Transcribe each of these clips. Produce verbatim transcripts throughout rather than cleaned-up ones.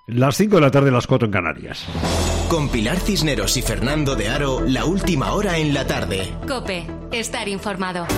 Las cinco de la tarde, las cuatro en Canarias. Con Pilar Cisneros y Fernando de Aro, la última hora en la tarde. COPE, estar informado.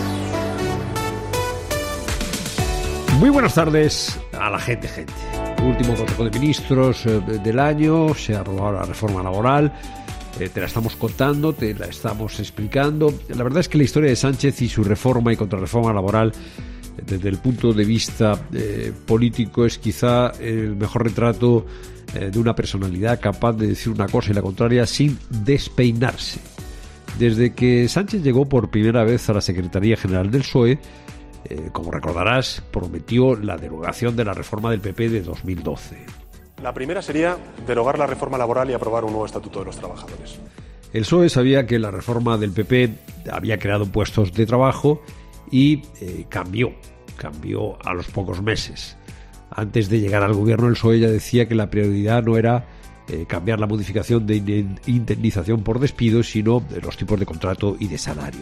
Muy buenas tardes a la gente, gente. Último Consejo de Ministros eh, del año, se ha aprobado la reforma laboral. Eh, te la estamos contando, te la estamos explicando. La verdad es que la historia de Sánchez y su reforma y contrarreforma laboral, desde el punto de vista eh, político, es quizá el mejor retrato eh, de una personalidad capaz de decir una cosa y la contraria sin despeinarse. Desde que Sánchez llegó por primera vez a la Secretaría General del P S O E, eh, como recordarás, prometió la derogación de la reforma del P P de dos mil doce. La primera sería derogar la reforma laboral y aprobar un nuevo estatuto de los trabajadores. El P S O E sabía que la reforma del P P había creado puestos de trabajo y eh, cambió, cambió a los pocos meses. Antes de llegar al gobierno, el P S O E ya decía que la prioridad no era eh, cambiar la modificación de indemnización por despido, sino de los tipos de contrato y de salario.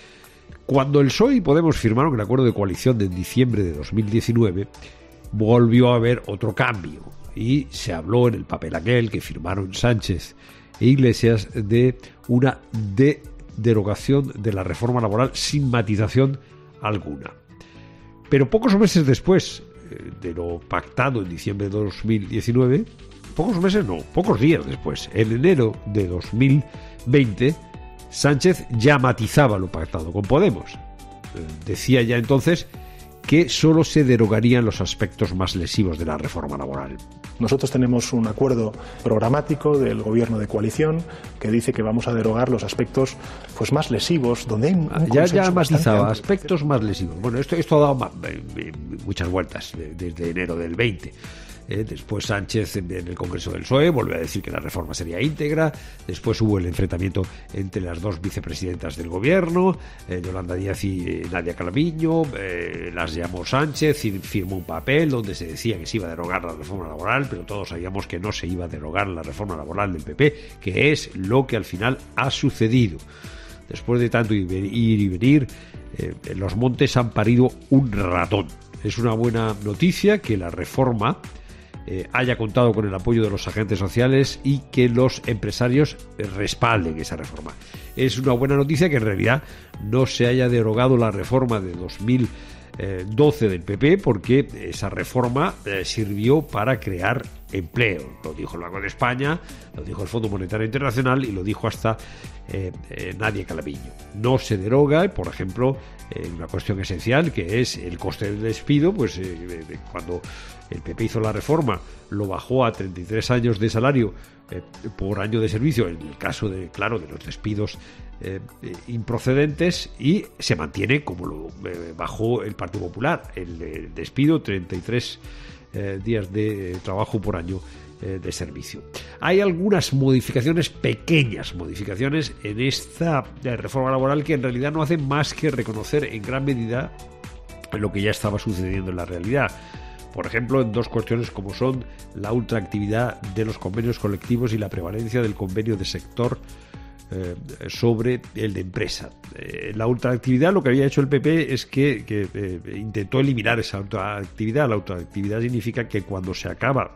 Cuando el P S O E y Podemos firmaron el acuerdo de coalición de diciembre de dos mil diecinueve, volvió a haber otro cambio y se habló en el papel aquel que firmaron Sánchez e Iglesias de una de derogación de la reforma laboral sin matización alguna. Pero pocos meses después de lo pactado en diciembre de dos mil diecinueve, pocos meses no, pocos días después, en enero de dos mil veinte, Sánchez ya matizaba lo pactado con Podemos. Decía ya entonces que solo se derogarían los aspectos más lesivos de la reforma laboral. Nosotros tenemos un acuerdo programático del gobierno de coalición que dice que vamos a derogar los aspectos pues más lesivos, donde hay un ya ya matizaba aspectos más lesivos. Bueno, esto esto ha dado muchas vueltas desde enero del veinte. Eh, después Sánchez en el Congreso del P S O E volvió a decir que la reforma sería íntegra. Después hubo el enfrentamiento entre las dos vicepresidentas del gobierno, eh, Yolanda Díaz y eh, Nadia Calviño. Eh, las llamó Sánchez y firmó un papel donde se decía que se iba a derogar la reforma laboral, pero todos sabíamos que no se iba a derogar la reforma laboral del P P, que es lo que al final ha sucedido. Después de tanto ir y venir, eh, los montes han parido un ratón. Es una buena noticia que la reforma Eh, haya contado con el apoyo de los agentes sociales y que los empresarios respalden esa reforma. Es una buena noticia que en realidad no se haya derogado la reforma de dos mil doce del P P, porque esa reforma eh, sirvió para crear empleo. Lo dijo el Banco de España, lo dijo el Fondo Monetario Internacional y lo dijo hasta eh, eh, Nadia Calviño. No se deroga, por ejemplo, eh, una cuestión esencial que es el coste del despido. Pues eh, eh, cuando el P P hizo la reforma, lo bajó a treinta y tres años de salario eh, por año de servicio, en el caso de, claro, de los despidos eh, eh, improcedentes, y se mantiene como lo eh, bajó el Partido Popular, el, el despido, treinta y tres eh, días de eh, trabajo por año eh, de servicio. Hay algunas modificaciones, pequeñas modificaciones, en esta eh, reforma laboral que en realidad no hacen más que reconocer en gran medida lo que ya estaba sucediendo en la realidad. Por ejemplo, en dos cuestiones como son la ultraactividad de los convenios colectivos y la prevalencia del convenio de sector eh, sobre el de empresa. Eh, la ultraactividad, lo que había hecho el P P es que, que eh, intentó eliminar esa ultraactividad. La ultraactividad significa que cuando se acaba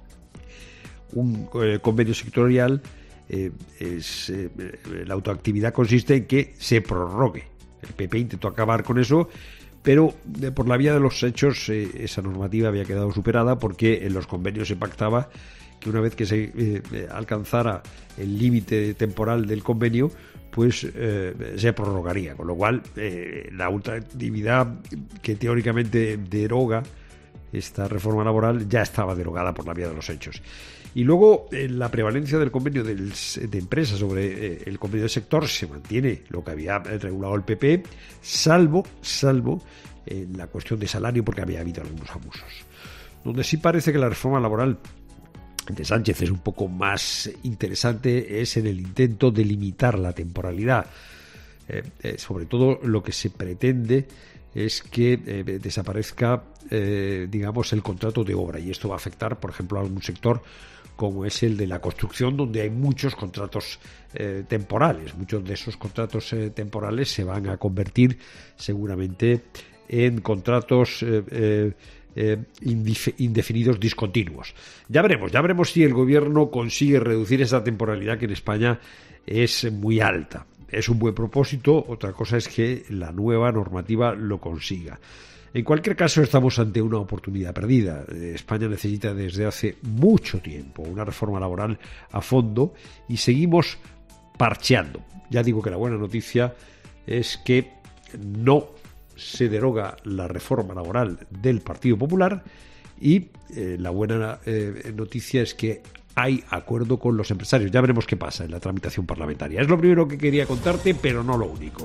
un eh, convenio sectorial, eh, es, eh, la ultraactividad consiste en que se prorrogue. El P P intentó acabar con eso, pero eh, por la vía de los hechos eh, esa normativa había quedado superada, porque en los convenios se pactaba que una vez que se eh, alcanzara el límite temporal del convenio, pues eh, se prorrogaría, con lo cual eh, la ultraactividad que teóricamente deroga esta reforma laboral ya estaba derogada por la vía de los hechos. Y luego eh, la prevalencia del convenio del, de empresa sobre eh, el convenio de sector se mantiene, lo que había regulado el P P, salvo, salvo eh, la cuestión de salario, porque había habido algunos abusos. Donde sí parece que la reforma laboral de Sánchez es un poco más interesante es en el intento de limitar la temporalidad. Eh, eh, sobre todo lo que se pretende es que eh, desaparezca, eh, digamos, el contrato de obra, y esto va a afectar, por ejemplo, a algún sector como es el de la construcción, donde hay muchos contratos eh, temporales. Muchos de esos contratos eh, temporales se van a convertir seguramente en contratos eh, eh, eh, indif- indefinidos discontinuos. Ya veremos, ya veremos si el gobierno consigue reducir esa temporalidad que en España es muy alta. Es un buen propósito, otra cosa es que la nueva normativa lo consiga. En cualquier caso, estamos ante una oportunidad perdida. España necesita desde hace mucho tiempo una reforma laboral a fondo y seguimos parcheando. Ya digo que la buena noticia es que no se deroga la reforma laboral del Partido Popular y eh, la buena eh, noticia es que hay acuerdo con los empresarios. Ya veremos qué pasa en la tramitación parlamentaria. Es lo primero que quería contarte, pero no lo único.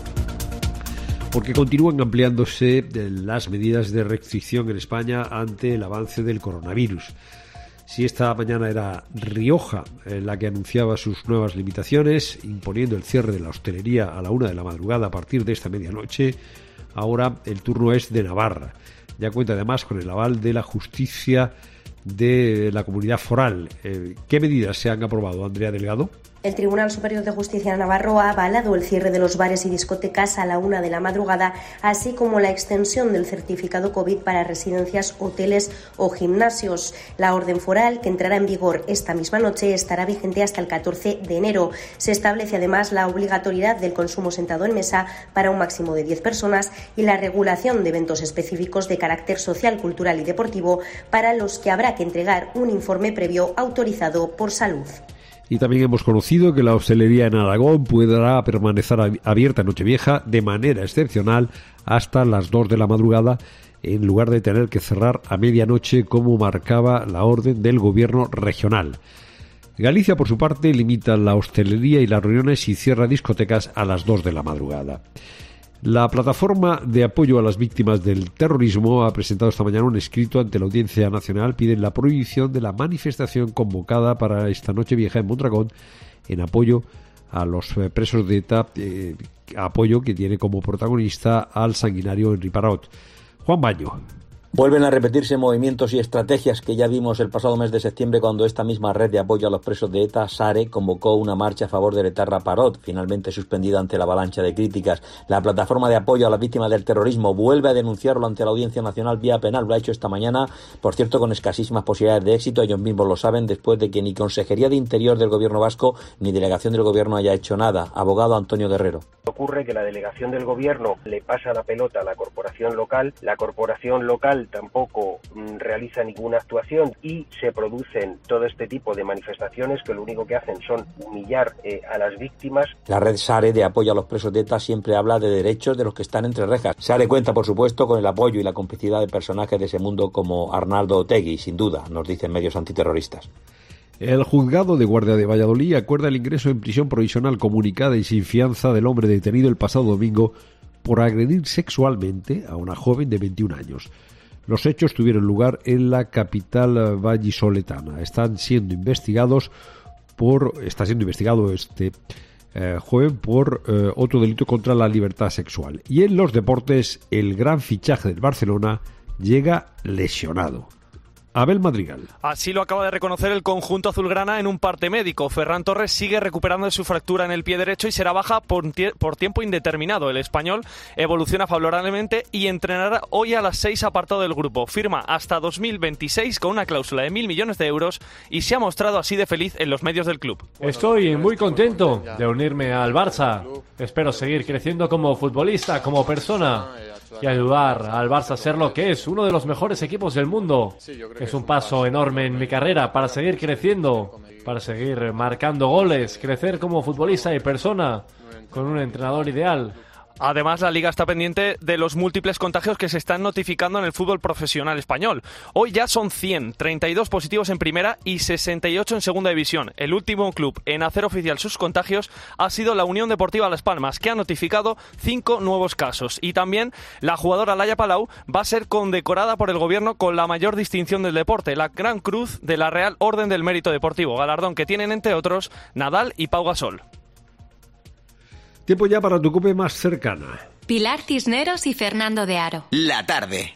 Porque continúan ampliándose las medidas de restricción en España ante el avance del coronavirus. Si esta mañana era Rioja la que anunciaba sus nuevas limitaciones, imponiendo el cierre de la hostelería a la una de la madrugada a partir de esta medianoche, ahora el turno es de Navarra. Ya cuenta además con el aval de la justicia de la comunidad foral. Eh, ¿Qué medidas se han aprobado, Andrea Delgado? El Tribunal Superior de Justicia de Navarro ha avalado el cierre de los bares y discotecas a la una de la madrugada, así como la extensión del certificado COVID para residencias, hoteles o gimnasios. La orden foral, que entrará en vigor esta misma noche, estará vigente hasta el catorce de enero. Se establece además la obligatoriedad del consumo sentado en mesa para un máximo de diez personas y la regulación de eventos específicos de carácter social, cultural y deportivo para los que habrá que entregar un informe previo autorizado por Salud. Y también hemos conocido que la hostelería en Aragón podrá permanecer abierta en Nochevieja de manera excepcional hasta las dos de la madrugada, en lugar de tener que cerrar a medianoche como marcaba la orden del gobierno regional. Galicia, por su parte, limita la hostelería y las reuniones y cierra discotecas a las dos de la madrugada. La plataforma de apoyo a las víctimas del terrorismo ha presentado esta mañana un escrito ante la Audiencia Nacional. Piden la prohibición de la manifestación convocada para esta Nochevieja en Mondragón en apoyo a los presos de ETA, eh, apoyo que tiene como protagonista al sanguinario Henri Parot. Juan Baño. Vuelven a repetirse movimientos y estrategias que ya vimos el pasado mes de septiembre cuando esta misma red de apoyo a los presos de ETA, SARE, convocó una marcha a favor del etarra Parot, finalmente suspendida ante la avalancha de críticas. La plataforma de apoyo a las víctimas del terrorismo vuelve a denunciarlo ante la Audiencia Nacional vía penal. Lo ha hecho esta mañana, por cierto, con escasísimas posibilidades de éxito. Ellos mismos lo saben, después de que ni Consejería de Interior del Gobierno vasco ni Delegación del Gobierno haya hecho nada. Abogado Antonio Guerrero. Ocurre que la Delegación del Gobierno le pasa la pelota a la corporación local, la corporación local tampoco mm, realiza ninguna actuación y se producen todo este tipo de manifestaciones que lo único que hacen son humillar eh, a las víctimas. La red SARE de apoyo a los presos de ETA siempre habla de derechos de los que están entre rejas. SARE cuenta, por supuesto, con el apoyo y la complicidad de personajes de ese mundo como Arnaldo Otegi, sin duda, nos dicen medios antiterroristas. El juzgado de guardia de Valladolid acuerda el ingreso en prisión provisional comunicada y sin fianza del hombre detenido el pasado domingo por agredir sexualmente a una joven de veintiún años. Los hechos tuvieron lugar en la capital vallisoletana. Están siendo investigados por, está siendo investigado este eh, joven por eh, otro delito contra la libertad sexual. Y en los deportes, el gran fichaje del Barcelona llega lesionado. Abel Madrigal. Así lo acaba de reconocer el conjunto azulgrana en un parte médico. Ferran Torres sigue recuperando de su fractura en el pie derecho y será baja por, tie- por tiempo indeterminado. El español evoluciona favorablemente y entrenará hoy a las seis apartado del grupo. Firma hasta dos mil veintiséis con una cláusula de mil millones de euros y se ha mostrado así de feliz en los medios del club. Estoy muy contento de unirme al Barça. Espero seguir creciendo como futbolista, como persona y ayudar al Barça a ser lo que es, uno de los mejores equipos del mundo. Es un paso enorme en mi carrera para seguir creciendo, para seguir marcando goles, crecer como futbolista y persona, con un entrenador ideal. Además, la Liga está pendiente de los múltiples contagios que se están notificando en el fútbol profesional español. Hoy ya son cien, treinta y dos positivos en primera y sesenta y ocho en segunda división. El último club en hacer oficial sus contagios ha sido la Unión Deportiva Las Palmas, que ha notificado cinco nuevos casos. Y también la jugadora Laia Palau va a ser condecorada por el gobierno con la mayor distinción del deporte, la Gran Cruz de la Real Orden del Mérito Deportivo, galardón que tienen entre otros Nadal y Pau Gasol. Tiempo ya para tu COPE más cercana. Pilar Cisneros y Fernando de Aro. La tarde.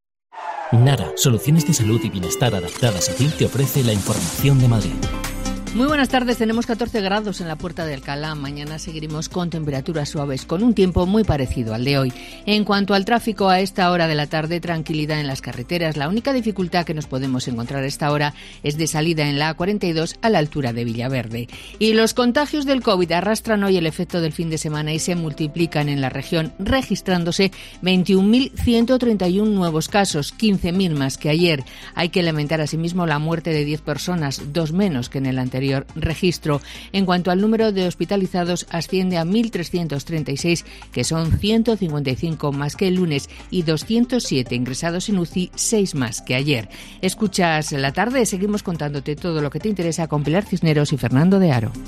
Nara, soluciones de salud y bienestar adaptadas a ti, te ofrece la información de Madrid. Muy buenas tardes, tenemos catorce grados en la Puerta de Alcalá. Mañana seguiremos con temperaturas suaves, con un tiempo muy parecido al de hoy. En cuanto al tráfico, a esta hora de la tarde, tranquilidad en las carreteras. La única dificultad que nos podemos encontrar a esta hora es de salida en la A cuarenta y dos a la altura de Villaverde. Y los contagios del COVID arrastran hoy el efecto del fin de semana y se multiplican en la región, registrándose veintiún mil ciento treinta y uno nuevos casos, quince mil más que ayer. Hay que lamentar asimismo la muerte de diez personas, dos menos que en el anterior registro. En cuanto al número de hospitalizados, asciende a mil trescientos treinta y seis, que son ciento cincuenta y cinco más que el lunes, y doscientos siete ingresados en U C I, seis más que ayer. Escuchas La Tarde, seguimos contándote todo lo que te interesa con Pilar Cisneros y Fernando de Aro.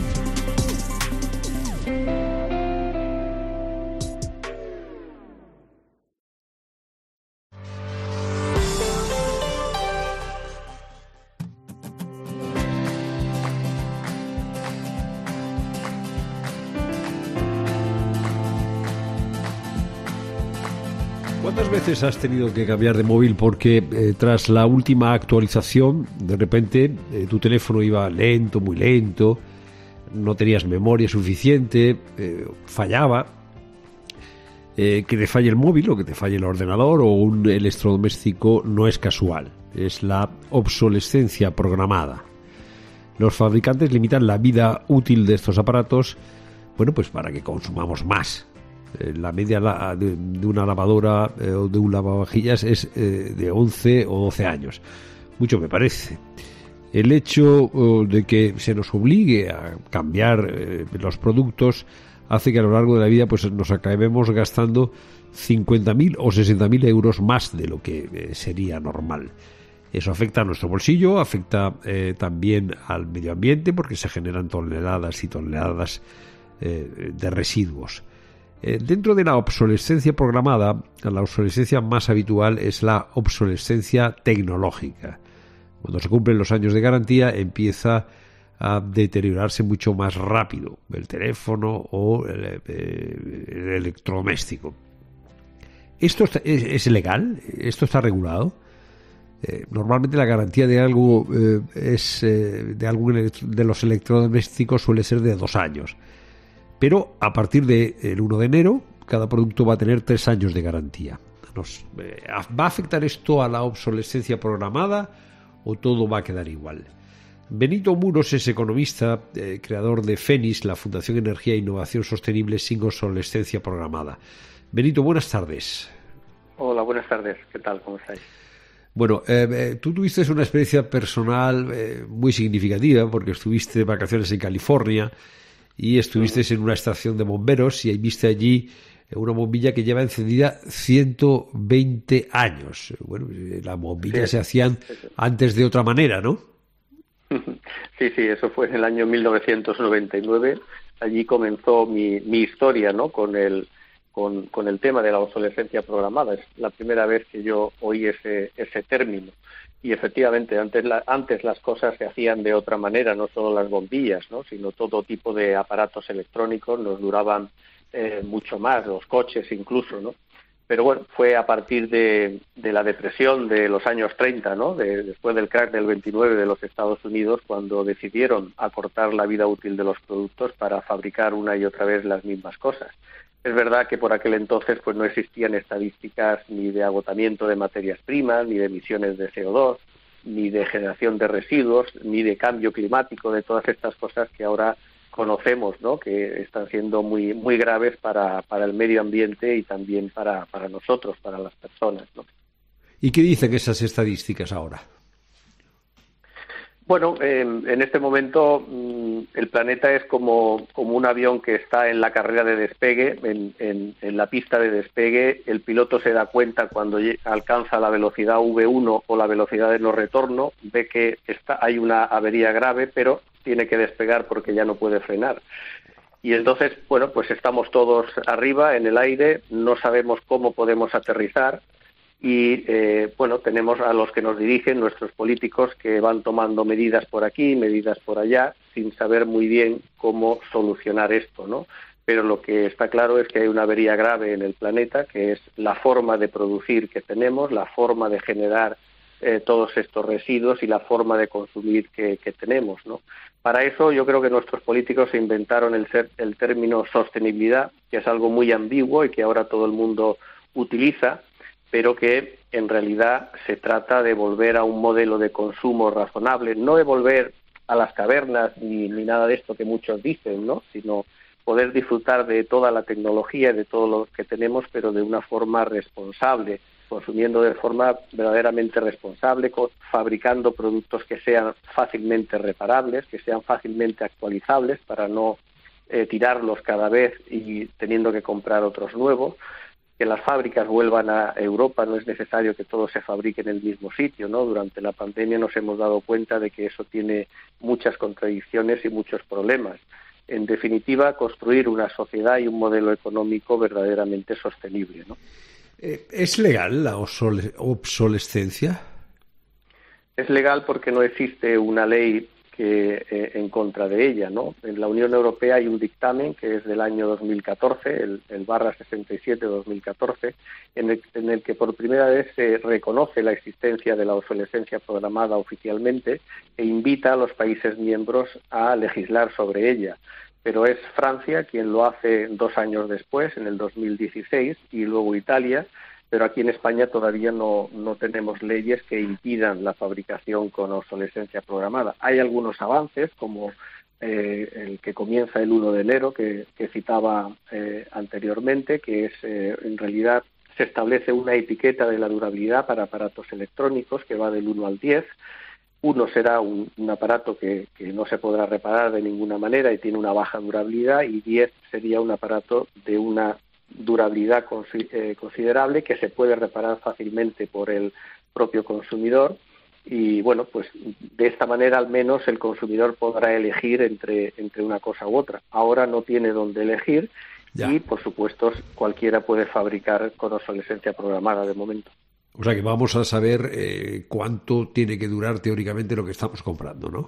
¿Cuántas veces has tenido que cambiar de móvil porque eh, tras la última actualización de repente eh, tu teléfono iba lento, muy lento, no tenías memoria suficiente, eh, fallaba? Eh, que te falle el móvil o que te falle el ordenador o un electrodoméstico no es casual, es la obsolescencia programada. Los fabricantes limitan la vida útil de estos aparatos, bueno, pues para que consumamos más. La media de una lavadora o de un lavavajillas es de once o doce años. Mucho me parece. El hecho de que se nos obligue a cambiar los productos hace que a lo largo de la vida pues nos acabemos gastando cincuenta mil o sesenta mil euros más de lo que sería normal. Eso afecta a nuestro bolsillo, afecta eh, también al medio ambiente porque se generan toneladas y toneladas eh, de residuos. Eh, dentro de la obsolescencia programada, la obsolescencia más habitual es la obsolescencia tecnológica. Cuando se cumplen los años de garantía empieza a deteriorarse mucho más rápido el teléfono o el, el electrodoméstico. ¿Esto está, es, es legal? ¿Esto está regulado? Eh, normalmente la garantía de algo eh, es eh, de algún de los electrodomésticos suele ser de dos años. Pero a partir del uno de enero, cada producto va a tener tres años de garantía. Nos, eh, ¿Va a afectar esto a la obsolescencia programada o todo va a quedar igual? Benito Muros es economista, eh, creador de FENIS, la Fundación Energía e Innovación Sostenible sin obsolescencia programada. Benito, buenas tardes. Hola, buenas tardes. ¿Qué tal? ¿Cómo estáis? Bueno, eh, eh, tú tuviste una experiencia personal eh, muy significativa porque estuviste de vacaciones en California y estuviste en una estación de bomberos y ahí viste allí una bombilla que lleva encendida ciento veinte años. Bueno, las bombillas sí, se hacían sí, sí. antes de otra manera, ¿no? Sí, sí, eso fue en el año mil novecientos noventa y nueve. Allí comenzó mi, mi historia, ¿no? Con el, con, con el tema de la obsolescencia programada. Es la primera vez que yo oí ese, ese término. Y efectivamente, antes, la, antes las cosas se hacían de otra manera, no solo las bombillas, ¿no? Sino todo tipo de aparatos electrónicos nos duraban eh, mucho más, los coches incluso, ¿no? Pero bueno, fue a partir de, de la depresión de los años treinta, ¿no? De, después del crack del veintinueve de los Estados Unidos, cuando decidieron acortar la vida útil de los productos para fabricar una y otra vez las mismas cosas. Es verdad que por aquel entonces pues no existían estadísticas ni de agotamiento de materias primas, ni de emisiones de C O dos, ni de generación de residuos, ni de cambio climático, de todas estas cosas que ahora conocemos, ¿no? Que están siendo muy muy graves para, para el medio ambiente y también para, para nosotros, para las personas, ¿no? ¿Y qué dicen esas estadísticas ahora? Bueno, eh, en este momento mmm, el planeta es como, como un avión que está en la carrera de despegue, en, en, en la pista de despegue. El piloto se da cuenta cuando alcanza la velocidad V uno o la velocidad de no retorno, ve que está, hay una avería grave, pero tiene que despegar porque ya no puede frenar. Y entonces, bueno, pues estamos todos arriba, en el aire, no sabemos cómo podemos aterrizar. Y, eh, bueno, tenemos a los que nos dirigen, nuestros políticos, que van tomando medidas por aquí, medidas por allá, sin saber muy bien cómo solucionar esto, ¿no? Pero lo que está claro es que hay una avería grave en el planeta, que es la forma de producir que tenemos, la forma de generar eh, todos estos residuos y la forma de consumir que, que tenemos, ¿no? Para eso yo creo que nuestros políticos se inventaron el, ser, el término sostenibilidad, que es algo muy ambiguo y que ahora todo el mundo utiliza, pero que en realidad se trata de volver a un modelo de consumo razonable, no de volver a las cavernas ni, ni nada de esto que muchos dicen, ¿no? Sino poder disfrutar de toda la tecnología y de todo lo que tenemos, pero de una forma responsable, consumiendo de forma verdaderamente responsable, fabricando productos que sean fácilmente reparables, que sean fácilmente actualizables para no eh, tirarlos cada vez y teniendo que comprar otros nuevos, que las fábricas vuelvan a Europa, no es necesario que todo se fabrique en el mismo sitio, ¿no? Durante la pandemia nos hemos dado cuenta de que eso tiene muchas contradicciones y muchos problemas. En definitiva, construir una sociedad y un modelo económico verdaderamente sostenible, ¿no? ¿Es legal la obsolescencia? Es legal porque no existe una ley que eh, en contra de ella, ¿no? En la Unión Europea hay un dictamen que es del año dos mil catorce, el, el barra sesenta y siete dos mil catorce, en el, en el que por primera vez se reconoce la existencia de la obsolescencia programada oficialmente e invita a los países miembros a legislar sobre ella. Pero es Francia quien lo hace dos años después, en el dos mil dieciséis, y luego Italia, pero aquí en España todavía no, no tenemos leyes que impidan la fabricación con obsolescencia programada. Hay algunos avances, como eh, el que comienza el uno de enero, que, que citaba eh, anteriormente, que es, eh, en realidad, se establece una etiqueta de la durabilidad para aparatos electrónicos que va del uno al diez. Uno será un, un aparato que, que no se podrá reparar de ninguna manera y tiene una baja durabilidad, y diez sería un aparato de una durabilidad eh, considerable que se puede reparar fácilmente por el propio consumidor. Y bueno, pues de esta manera al menos el consumidor podrá elegir entre, entre una cosa u otra. Ahora no tiene dónde elegir ya. Y por supuesto cualquiera puede fabricar con obsolescencia programada de momento. O sea que vamos a saber eh, cuánto tiene que durar teóricamente lo que estamos comprando, ¿no?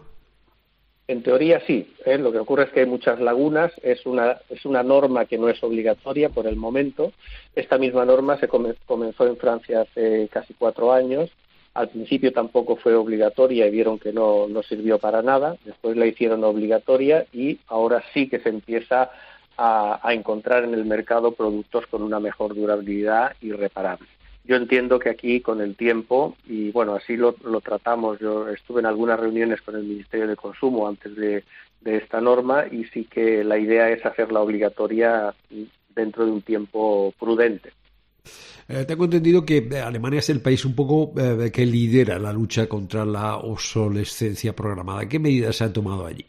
En teoría sí. ¿eh? Lo que ocurre es que hay muchas lagunas. Es una es una norma que no es obligatoria por el momento. Esta misma norma se come, comenzó en Francia hace casi cuatro años. Al principio tampoco fue obligatoria y vieron que no, no sirvió para nada. Después la hicieron obligatoria y ahora sí que se empieza a, a encontrar en el mercado productos con una mejor durabilidad y reparables. Yo entiendo que aquí con el tiempo, y bueno, así lo, lo tratamos, yo estuve en algunas reuniones con el Ministerio de Consumo antes de, de esta norma y sí que la idea es hacerla obligatoria dentro de un tiempo prudente. Eh, tengo entendido que Alemania es el país un poco eh, que lidera la lucha contra la obsolescencia programada. ¿Qué medidas se han tomado allí?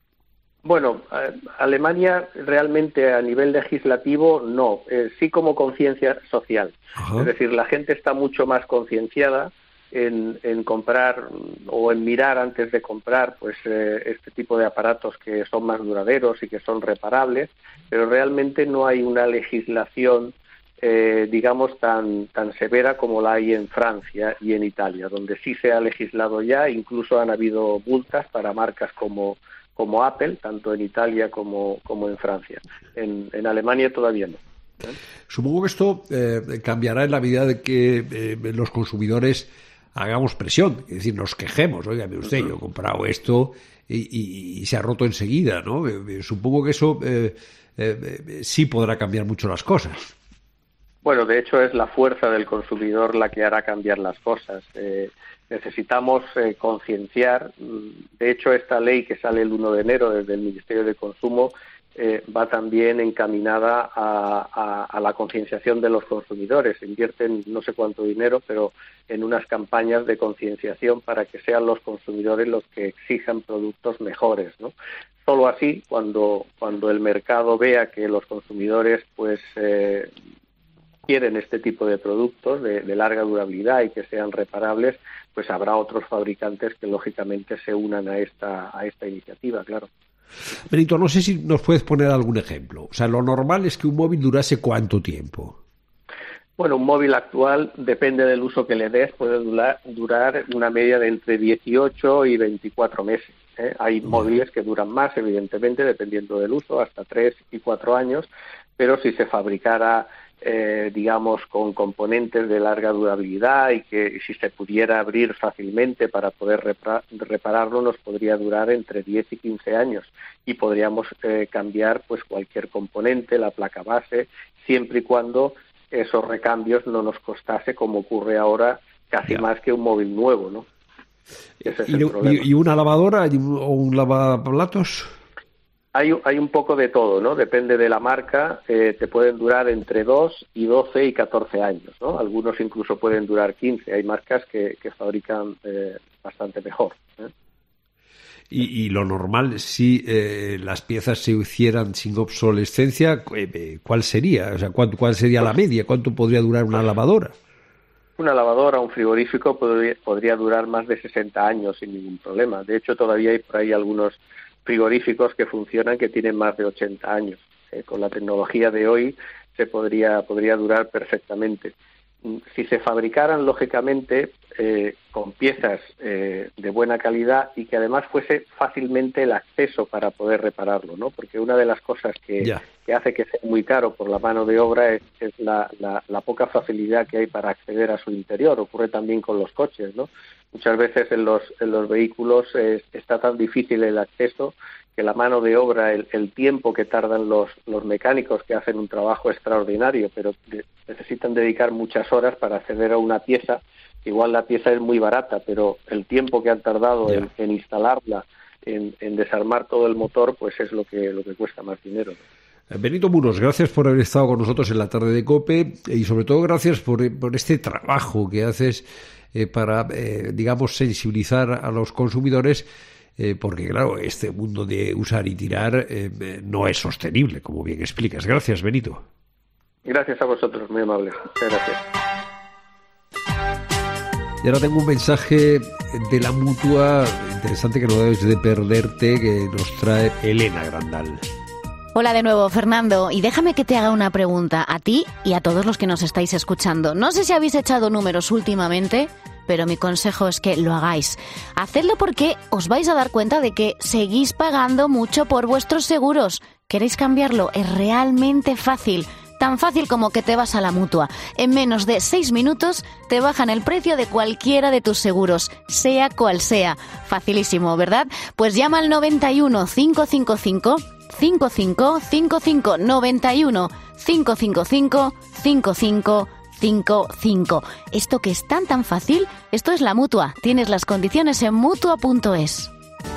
Bueno, eh, Alemania realmente a nivel legislativo no, eh, sí como conciencia social. Ajá. Es decir, la gente está mucho más concienciada en, en comprar o en mirar antes de comprar pues eh, este tipo de aparatos que son más duraderos y que son reparables, pero realmente no hay una legislación eh, digamos tan tan severa como la hay en Francia y en Italia, donde sí se ha legislado ya, incluso han habido multas para marcas como como Apple, tanto en Italia como, como en Francia. En, en Alemania todavía no. ¿Eh? Supongo que esto eh, cambiará en la medida de que eh, los consumidores hagamos presión, es decir, nos quejemos. Óigame usted, uh-huh. yo he comprado esto y, y, y se ha roto enseguida, ¿no? Eh, supongo que eso eh, eh, sí podrá cambiar mucho las cosas. Bueno, de hecho es la fuerza del consumidor la que hará cambiar las cosas. Eh, necesitamos eh, concienciar. De hecho, esta ley que sale el uno de enero desde el Ministerio de Consumo eh, va también encaminada a, a, a la concienciación de los consumidores. Invierten no sé cuánto dinero, pero en unas campañas de concienciación para que sean los consumidores los que exijan productos mejores, ¿no? Solo así, cuando, cuando el mercado vea que los consumidores pues eh, quieren este tipo de productos de, de larga durabilidad y que sean reparables, pues habrá otros fabricantes que lógicamente se unan a esta a esta iniciativa, claro. Benito, no sé si nos puedes poner algún ejemplo. O sea, lo normal es que un móvil durase ¿cuánto tiempo? Bueno, un móvil actual, depende del uso que le des, puede durar, durar una media de entre dieciocho y veinticuatro meses. ¿eh? Hay yeah. móviles que duran más, evidentemente, dependiendo del uso, hasta tres y cuatro años, pero si se fabricara eh, digamos, con componentes de larga durabilidad y que si se pudiera abrir fácilmente para poder repra- repararlo nos podría durar entre diez y quince años y podríamos eh, cambiar pues cualquier componente, la placa base, siempre y cuando esos recambios no nos costase, como ocurre ahora, casi yeah. más que un móvil nuevo, ¿no? Ese es ¿Y, el problema. ¿Y una lavadora y un, o un lavaplatos? Hay, hay un poco de todo, ¿no? Depende de la marca, eh, te pueden durar entre dos y doce y catorce años, ¿no? Algunos incluso pueden durar quince. Hay marcas que, que fabrican eh, bastante mejor, ¿eh? Y, y lo normal, si eh, las piezas se hicieran sin obsolescencia, ¿cuál sería? O sea, ¿cuál, cuál sería la media? ¿Cuánto podría durar una lavadora? Una lavadora, un frigorífico podría, podría durar más de sesenta años sin ningún problema. De hecho, todavía hay por ahí algunos frigoríficos que funcionan que tienen más de ochenta años. Eh, con la tecnología de hoy se podría podría durar perfectamente. Si se fabricaran, lógicamente, eh, con piezas eh, de buena calidad y que además fuese fácilmente el acceso para poder repararlo, ¿no? Porque una de las cosas que, yeah. que hace que sea muy caro por la mano de obra es, es la, la, la poca facilidad que hay para acceder a su interior. Ocurre también con los coches, ¿no? Muchas veces en los, en los vehículos eh, está tan difícil el acceso que la mano de obra, el, el tiempo que tardan los, los mecánicos, que hacen un trabajo extraordinario, pero de, necesitan dedicar muchas horas para acceder a una pieza. Igual la pieza es muy barata, pero el tiempo que han tardado yeah. en, en instalarla, en, en desarmar todo el motor, pues es lo que, lo que cuesta más dinero, ¿no? Benito Munos, gracias por haber estado con nosotros en la tarde de COPE y sobre todo gracias por, por este trabajo que haces eh, para, eh, digamos, sensibilizar a los consumidores, eh, porque claro, este mundo de usar y tirar eh, no es sostenible, como bien explicas. Gracias, Benito. Gracias a vosotros, muy amable. Muchas gracias. Y ahora tengo un mensaje de la Mutua interesante que no debes de perderte, que nos trae Elena Grandal. Hola de nuevo, Fernando, y déjame que te haga una pregunta a ti y a todos los que nos estáis escuchando. No sé si habéis echado números últimamente, pero mi consejo es que lo hagáis. Hacedlo porque os vais a dar cuenta de que seguís pagando mucho por vuestros seguros. ¿Queréis cambiarlo? Es realmente fácil. Tan fácil como que te vas a la Mutua. En menos de seis minutos te bajan el precio de cualquiera de tus seguros, sea cual sea. Facilísimo, ¿verdad? Pues llama al noventa y uno, cinco cinco cinco, cinco cinco cinco cinco, noventa y uno, cinco cinco cinco, cinco cinco cinco cinco. Esto que es tan tan fácil, esto es la Mutua. Tienes las condiciones en mutua punto es.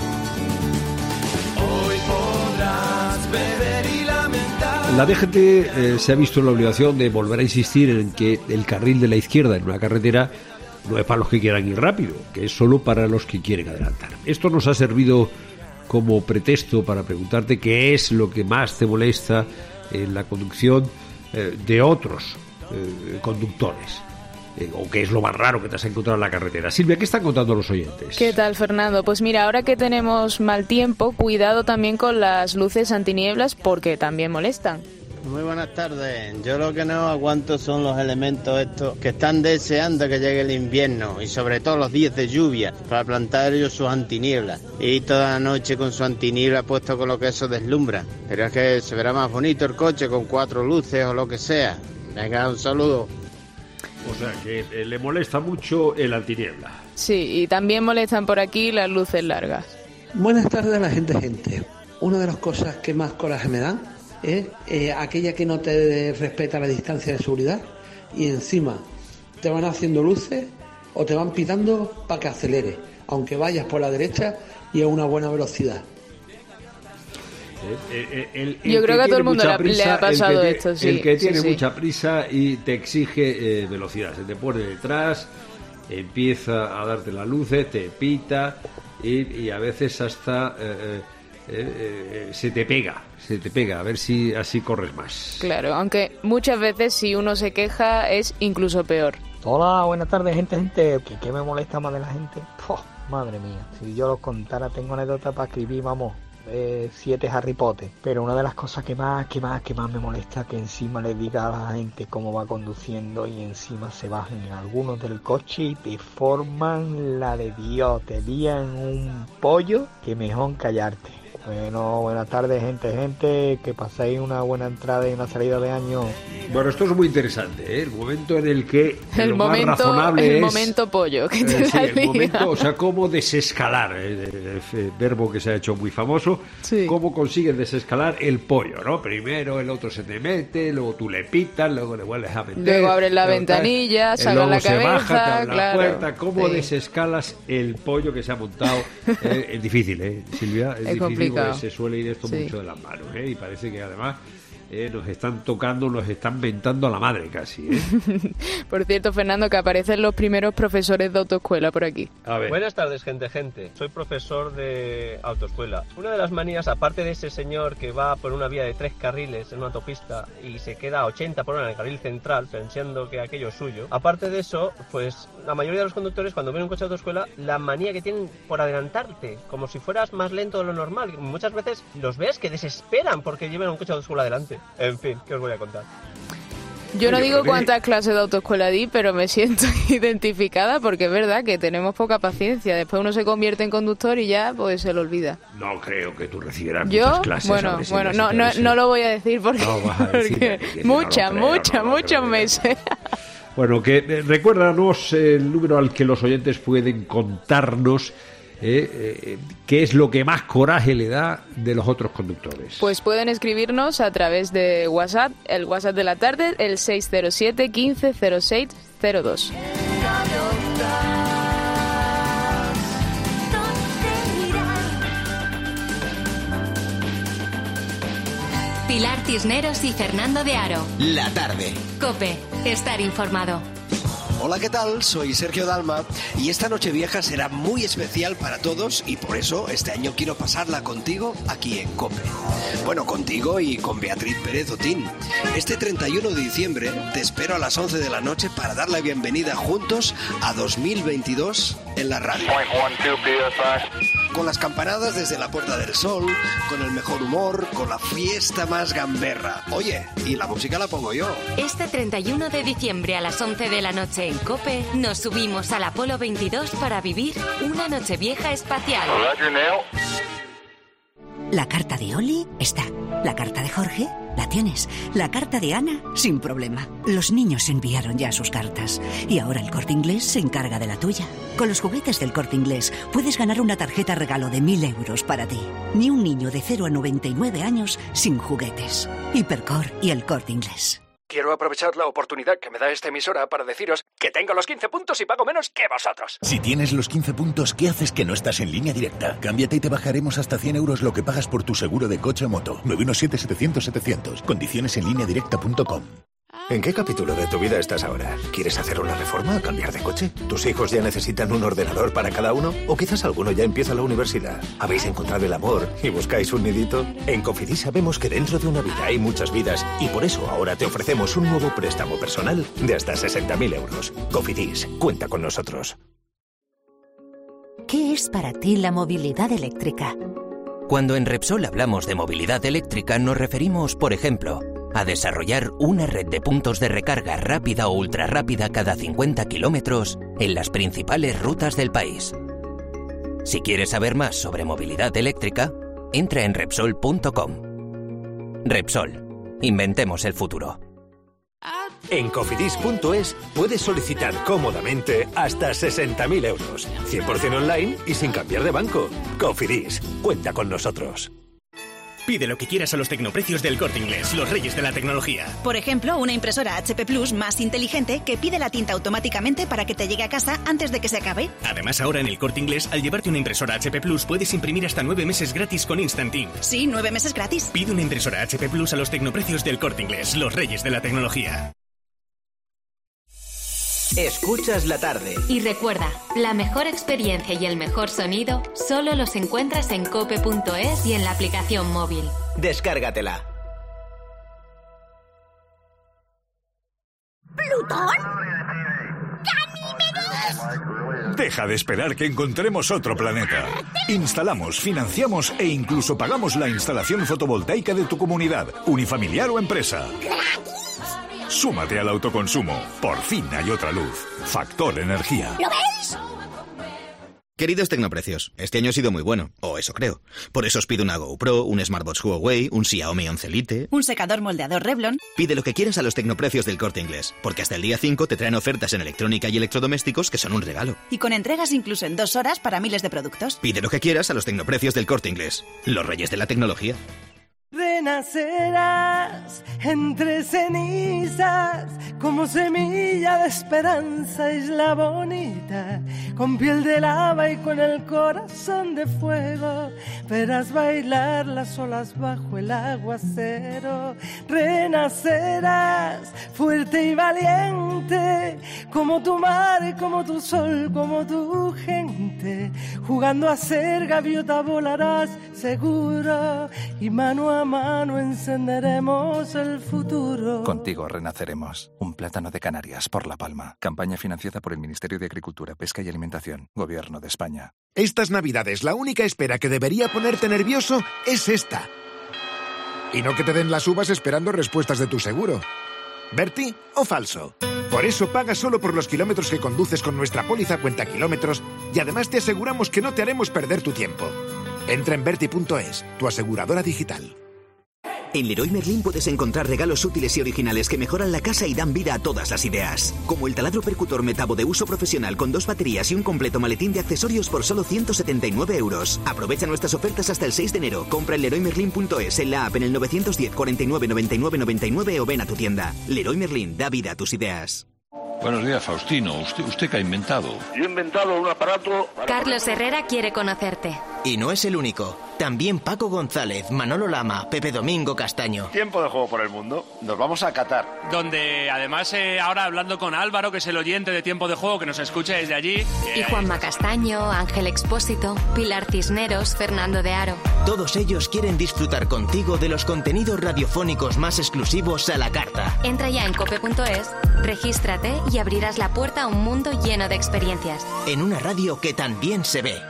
La D G T eh, se ha visto en la obligación de volver a insistir en que el carril de la izquierda en una carretera no es para los que quieran ir rápido, que es solo para los que quieren adelantar. Esto nos ha servido como pretexto para preguntarte qué es lo que más te molesta en la conducción eh, de otros eh, conductores. Eh, o qué es lo más raro que te has encontrado en la carretera. Silvia, ¿qué están contando los oyentes? ¿Qué tal, Fernando? Pues mira, ahora que tenemos mal tiempo, cuidado también con las luces antinieblas porque también molestan. Muy buenas tardes. Yo lo que no aguanto son los elementos estos que están deseando que llegue el invierno y sobre todo los días de lluvia para plantar ellos sus antinieblas y toda la noche con su antiniebla puesto con lo que eso deslumbra. Pero es que se verá más bonito el coche con cuatro luces o lo que sea. Venga, un saludo. O sea, que eh, le molesta mucho el antiniebla. Sí, y también molestan por aquí las luces largas. Buenas tardes a la gente, gente. Una de las cosas que más coraje me dan es eh, aquella que no te respeta la distancia de seguridad y encima te van haciendo luces o te van pitando para que acelere, aunque vayas por la derecha y a una buena velocidad. El, el, el, el Yo creo que, que a todo el mundo prisa, le ha pasado te, esto, sí. El que tiene sí, mucha sí. prisa y te exige eh, velocidad, se te pone detrás, empieza a darte las luces, te pita y, y a veces hasta eh, eh, eh, se te pega, se te pega, a ver si así corres más. Claro, aunque muchas veces si uno se queja es incluso peor. Hola, buenas tardes, gente, gente. ¿Qué, qué me molesta más de la gente? ¡Oh, madre mía! Si yo los contara, tengo anécdotas para escribir, vamos. Eh, siete Harry Potter, pero una de las cosas que más, que más, que más me molesta que encima le diga a la gente cómo va conduciendo y encima se bajen en algunos del coche y te forman la de Dios, te lían un pollo que mejor callarte. Bueno, buenas tardes, gente, gente, que paséis una buena entrada y una salida de año. Bueno, esto es muy interesante, ¿eh? El momento en el que el lo momento, más razonable el es... momento pollo, que te eh, sí, el diga. momento, o sea, cómo desescalar, eh, el, el verbo que se ha hecho muy famoso, sí. Cómo consigues desescalar el pollo, ¿no? Primero el otro se te mete, luego tú le pitas, luego le vuelves a meter. Luego abres la ventanilla, tal, sacas la se cabeza, baja, te abre claro. la puerta. ¿Cómo sí. desescalas el pollo que se ha montado? Eh, es difícil, ¿eh, Silvia? Es, es difícil complicado. porque se suele ir esto sí. mucho de las manos, ¿eh? Y parece que además... Eh, nos están tocando, nos están mentando a la madre casi, ¿eh? Por cierto, Fernando, que aparecen los primeros profesores de autoescuela por aquí. A ver. Buenas tardes, gente, gente. Soy profesor de autoescuela. Una de las manías, aparte de ese señor que va por una vía de tres carriles en una autopista y se queda a ochenta por hora en el carril central pensando que aquello es suyo, aparte de eso, pues la mayoría de los conductores cuando ven un coche de autoescuela, la manía que tienen por adelantarte, como si fueras más lento de lo normal. Muchas veces los ves que desesperan porque llevan un coche de autoescuela adelante. En fin, ¿qué os voy a contar? Yo no Oye, digo que... cuántas clases de autoescuela di, pero me siento identificada porque es verdad que tenemos poca paciencia. Después uno se convierte en conductor y ya pues se lo olvida. No creo que tú recibieras ¿Yo? muchas clases. Bueno, bueno, no, no, no lo voy a decir porque, no vas a decir, porque que muchas, no creo, muchas, no muchos creo. meses. Bueno, que eh, recuérdanos el número al que los oyentes pueden contarnos eh, eh, qué es lo que más coraje le da de los otros conductores. Pues pueden escribirnos a través de WhatsApp, el WhatsApp de la tarde, el seis cero siete, quince, cero seis, cero dos. Pilar Cisneros y Fernando de Aro. La tarde. COPE. Estar informado. Hola, ¿qué tal? Soy Sergio Dalma y esta Nochevieja será muy especial para todos y por eso este año quiero pasarla contigo aquí en COPE. Bueno, contigo y con Beatriz Pérez Otín. Este treinta y uno de diciembre te espero a las once de la noche para dar la bienvenida juntos a dos mil veintidós en la radio. Con las campanadas desde la Puerta del Sol, con el mejor humor, con la fiesta más gamberra. Oye, y la música la pongo yo. Este treinta y uno de diciembre a las once de la noche en COPE nos subimos al Apolo veintidós para vivir una Nochevieja espacial. La carta de Oli está. La carta de Jorge la tienes. La carta de Ana, sin problema. Los niños enviaron ya sus cartas. Y ahora el Corte Inglés se encarga de la tuya. Con los juguetes del Corte Inglés puedes ganar una tarjeta regalo de mil euros para ti. Ni un niño de cero a noventa y nueve años sin juguetes. Hipercor y el Corte Inglés. Quiero aprovechar la oportunidad que me da esta emisora para deciros que tengo los quince puntos y pago menos que vosotros. Si tienes los quince puntos, ¿qué haces que no estás en Línea Directa? Cámbiate y te bajaremos hasta cien euros lo que pagas por tu seguro de coche o moto. nueve uno siete, setecientos, setecientos. Condiciones en línea directa punto com. ¿En qué capítulo de tu vida estás ahora? ¿Quieres hacer una reforma o cambiar de coche? ¿Tus hijos ya necesitan un ordenador para cada uno? ¿O quizás alguno ya empieza la universidad? ¿Habéis encontrado el amor y buscáis un nidito? En Cofidis sabemos que dentro de una vida hay muchas vidas y por eso ahora te ofrecemos un nuevo préstamo personal de hasta sesenta mil euros. Cofidis, cuenta con nosotros. ¿Qué es para ti la movilidad eléctrica? Cuando en Repsol hablamos de movilidad eléctrica nos referimos, por ejemplo, a desarrollar una red de puntos de recarga rápida o ultrarrápida cada cincuenta kilómetros en las principales rutas del país. Si quieres saber más sobre movilidad eléctrica, entra en Repsol punto com. Repsol. Inventemos el futuro. En Cofidis punto es puedes solicitar cómodamente hasta sesenta mil euros. cien por ciento online y sin cambiar de banco. Cofidis, cuenta con nosotros. Pide lo que quieras a los tecnoprecios del Corte Inglés, los reyes de la tecnología. Por ejemplo, una impresora H P Plus más inteligente que pide la tinta automáticamente para que te llegue a casa antes de que se acabe. Además, ahora en el Corte Inglés, al llevarte una impresora H P Plus, puedes imprimir hasta nueve meses gratis con Instant Ink. Sí, nueve meses gratis. Pide una impresora H P Plus a los tecnoprecios del Corte Inglés, los reyes de la tecnología. Escuchas la tarde. Y recuerda, la mejor experiencia y el mejor sonido solo los encuentras en cope punto es y en la aplicación móvil. Descárgatela. ¿Plutón? ¡Ganímedes! Deja de esperar que encontremos otro planeta. Instalamos, financiamos e incluso pagamos la instalación fotovoltaica de tu comunidad, unifamiliar o empresa. Súmate al autoconsumo. Por fin hay otra luz. Factor Energía. ¿Lo ves? Queridos Tecnoprecios, este año ha sido muy bueno, o eso creo. Por eso os pido una GoPro, un Smartwatch Huawei, un Xiaomi once Lite... Un secador moldeador Revlon. Pide lo que quieras a los Tecnoprecios del Corte Inglés, porque hasta el día cinco te traen ofertas en electrónica y electrodomésticos que son un regalo. Y con entregas incluso en dos horas para miles de productos. Pide lo que quieras a los Tecnoprecios del Corte Inglés, los reyes de la tecnología. Renacerás entre cenizas como semilla de esperanza, isla bonita, con piel de lava y con el corazón de fuego. Verás bailar las olas bajo el aguacero. Renacerás fuerte y valiente como tu mar, como tu sol, como tu gente. Jugando a ser gaviota volarás seguro y mano a mano encenderemos el futuro. Contigo renaceremos. Un plátano de Canarias por La Palma. Campaña financiada por el Ministerio de Agricultura, Pesca y Alimentación. Gobierno de España. Estas Navidades, la única espera que debería ponerte nervioso es esta. Y no que te den las uvas esperando respuestas de tu seguro. ¿Berti o falso? Por eso paga solo por los kilómetros que conduces con nuestra póliza cuenta kilómetros y además te aseguramos que no te haremos perder tu tiempo. Entra en Berti punto es, tu aseguradora digital. En Leroy Merlin puedes encontrar regalos útiles y originales que mejoran la casa y dan vida a todas las ideas. Como el taladro percutor Metabo de uso profesional con dos baterías y un completo maletín de accesorios por solo ciento setenta y nueve euros. Aprovecha nuestras ofertas hasta el seis de enero. Compra en Leroy Merlin punto es, en la app, en el nueve uno cero, cuarenta y nueve, noventa y nueve, noventa y nueve o ven a tu tienda. Leroy Merlin, da vida a tus ideas. Buenos días, Faustino. ¿Usted, usted qué ha inventado? Yo he inventado un aparato... Para... Carlos Herrera quiere conocerte. Y no es el único. También Paco González, Manolo Lama, Pepe Domingo Castaño. Tiempo de juego por el mundo. Nos vamos a Qatar. Donde, además, eh, ahora hablando con Álvaro, que es el oyente de Tiempo de Juego, que nos escucha desde allí. Y Juanma Castaño, Ángel Expósito, Pilar Cisneros, Fernando de Aro. Todos ellos quieren disfrutar contigo de los contenidos radiofónicos más exclusivos a la carta. Entra ya en cope punto es, regístrate y abrirás la puerta a un mundo lleno de experiencias. En una radio que también se ve.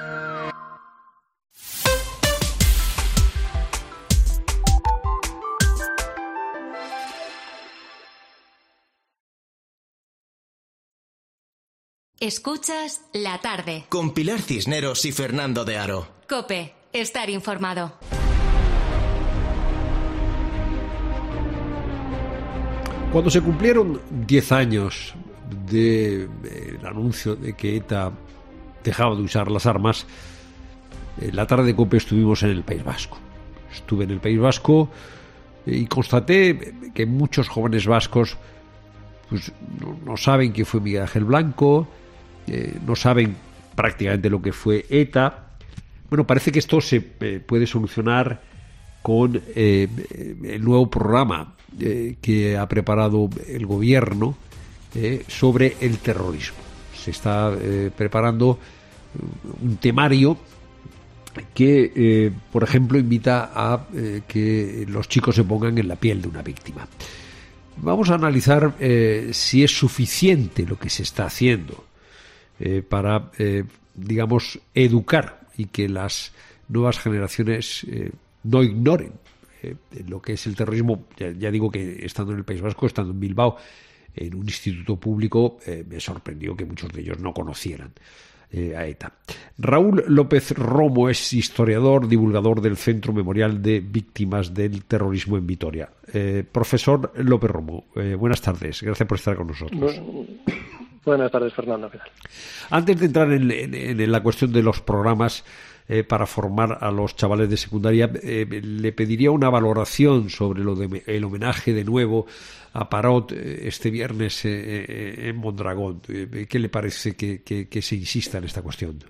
Escuchas La Tarde. Con Pilar Cisneros y Fernando de Aro. COPE, estar informado. Cuando se cumplieron diez años del anuncio de que ETA dejaba de usar las armas, en La Tarde de COPE estuvimos en el País Vasco. Estuve en el País Vasco y constaté que muchos jóvenes vascos pues no, no saben quién fue Miguel Ángel Blanco, eh, no saben prácticamente lo que fue ETA. Bueno, parece que esto se eh, puede solucionar con eh, el nuevo programa eh, que ha preparado el gobierno eh, sobre el terrorismo. Se está eh, preparando un temario que, eh, por ejemplo, invita a eh, que los chicos se pongan en la piel de una víctima. Vamos a analizar eh, si es suficiente lo que se está haciendo eh, para, eh, digamos, educar y que las nuevas generaciones eh, no ignoren eh, lo que es el terrorismo. Ya, ya digo que estando en el País Vasco, estando en Bilbao, en un instituto público, eh, me sorprendió que muchos de ellos no conocieran eh, a ETA. Raúl López Romo es historiador, divulgador del Centro Memorial de Víctimas del Terrorismo en Vitoria. Eh, profesor López Romo, eh, buenas tardes, gracias por estar con nosotros. Bu- buenas tardes, Fernando. ¿Qué tal? Antes de entrar en, en, en la cuestión de los programas eh, para formar a los chavales de secundaria, eh, le pediría una valoración sobre lo de el homenaje de nuevo a Parot este viernes eh, en Mondragón. ¿Qué le parece que, que, que se insista en esta cuestión?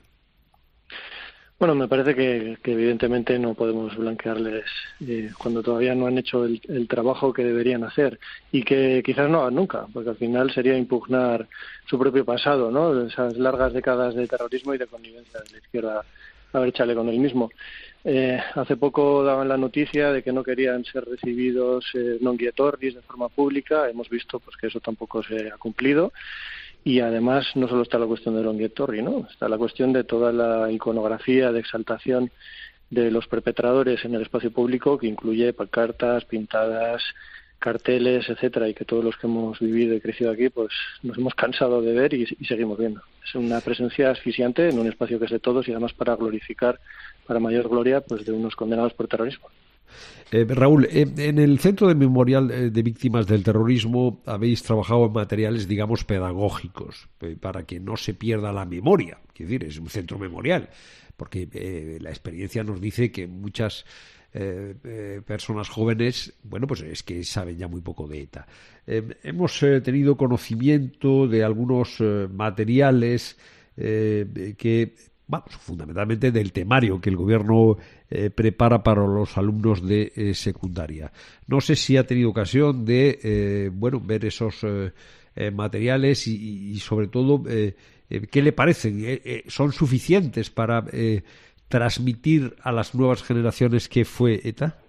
Bueno, me parece que, que evidentemente no podemos blanquearles eh, cuando todavía no han hecho el, el trabajo que deberían hacer y que quizás no hagan nunca, porque al final sería impugnar su propio pasado, ¿no? Esas largas décadas de terrorismo y de connivencia de la izquierda a ver chale con el mismo. Eh, hace poco daban la noticia de que no querían ser recibidos eh, non gietorris de forma pública. Hemos visto pues que eso tampoco se ha cumplido. Y además no solo está la cuestión de non gietorri, ¿no? Está la cuestión de toda la iconografía de exaltación de los perpetradores en el espacio público, que incluye pancartas, pintadas, carteles, etcétera, y que todos los que hemos vivido y crecido aquí, pues nos hemos cansado de ver y, y seguimos viendo. Es una presencia asfixiante en un espacio que es de todos y además para glorificar, para mayor gloria, pues de unos condenados por terrorismo. Eh, Raúl, eh, en el Centro de Memorial eh, de Víctimas del Terrorismo habéis trabajado en materiales, digamos, pedagógicos, eh, para que no se pierda la memoria. Quiero decir, es un centro memorial, porque eh, la experiencia nos dice que muchas eh, eh, personas jóvenes, bueno, pues es que saben ya muy poco de ETA. Eh, hemos eh, tenido conocimiento de algunos eh, materiales eh, que... Vamos, fundamentalmente del temario que el gobierno eh, prepara para los alumnos de eh, secundaria. No sé si ha tenido ocasión de eh, bueno ver esos eh, eh, materiales y, y sobre todo eh, eh, qué le parecen. Eh, eh, ¿Son suficientes para eh, transmitir a las nuevas generaciones qué fue ETA?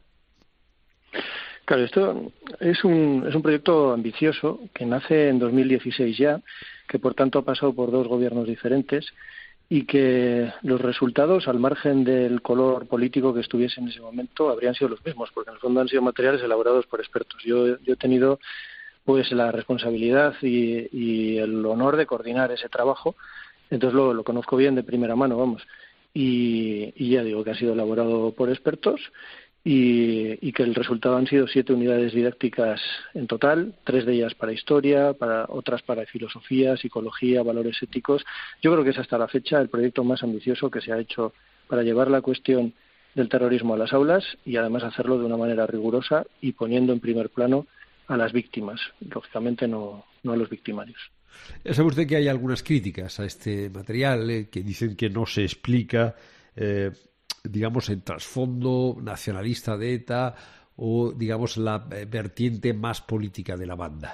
Claro, esto es un, es un proyecto ambicioso que nace en dos mil dieciséis ya, que por tanto ha pasado por dos gobiernos diferentes, y que los resultados, al margen del color político que estuviese en ese momento, habrían sido los mismos, porque en el fondo han sido materiales elaborados por expertos. Yo, yo he tenido pues la responsabilidad y, y el honor de coordinar ese trabajo, entonces lo, lo conozco bien de primera mano, vamos, y, y ya digo que ha sido elaborado por expertos y, y que el resultado han sido siete unidades didácticas en total, tres de ellas para historia, para otras para filosofía, psicología, valores éticos. Yo creo que es hasta la fecha el proyecto más ambicioso que se ha hecho para llevar la cuestión del terrorismo a las aulas y además hacerlo de una manera rigurosa y poniendo en primer plano a las víctimas, lógicamente no, no a los victimarios. ¿Sabe usted que hay algunas críticas a este material eh, que dicen que no se explica eh, digamos, el trasfondo nacionalista de ETA o, digamos, la vertiente más política de la banda?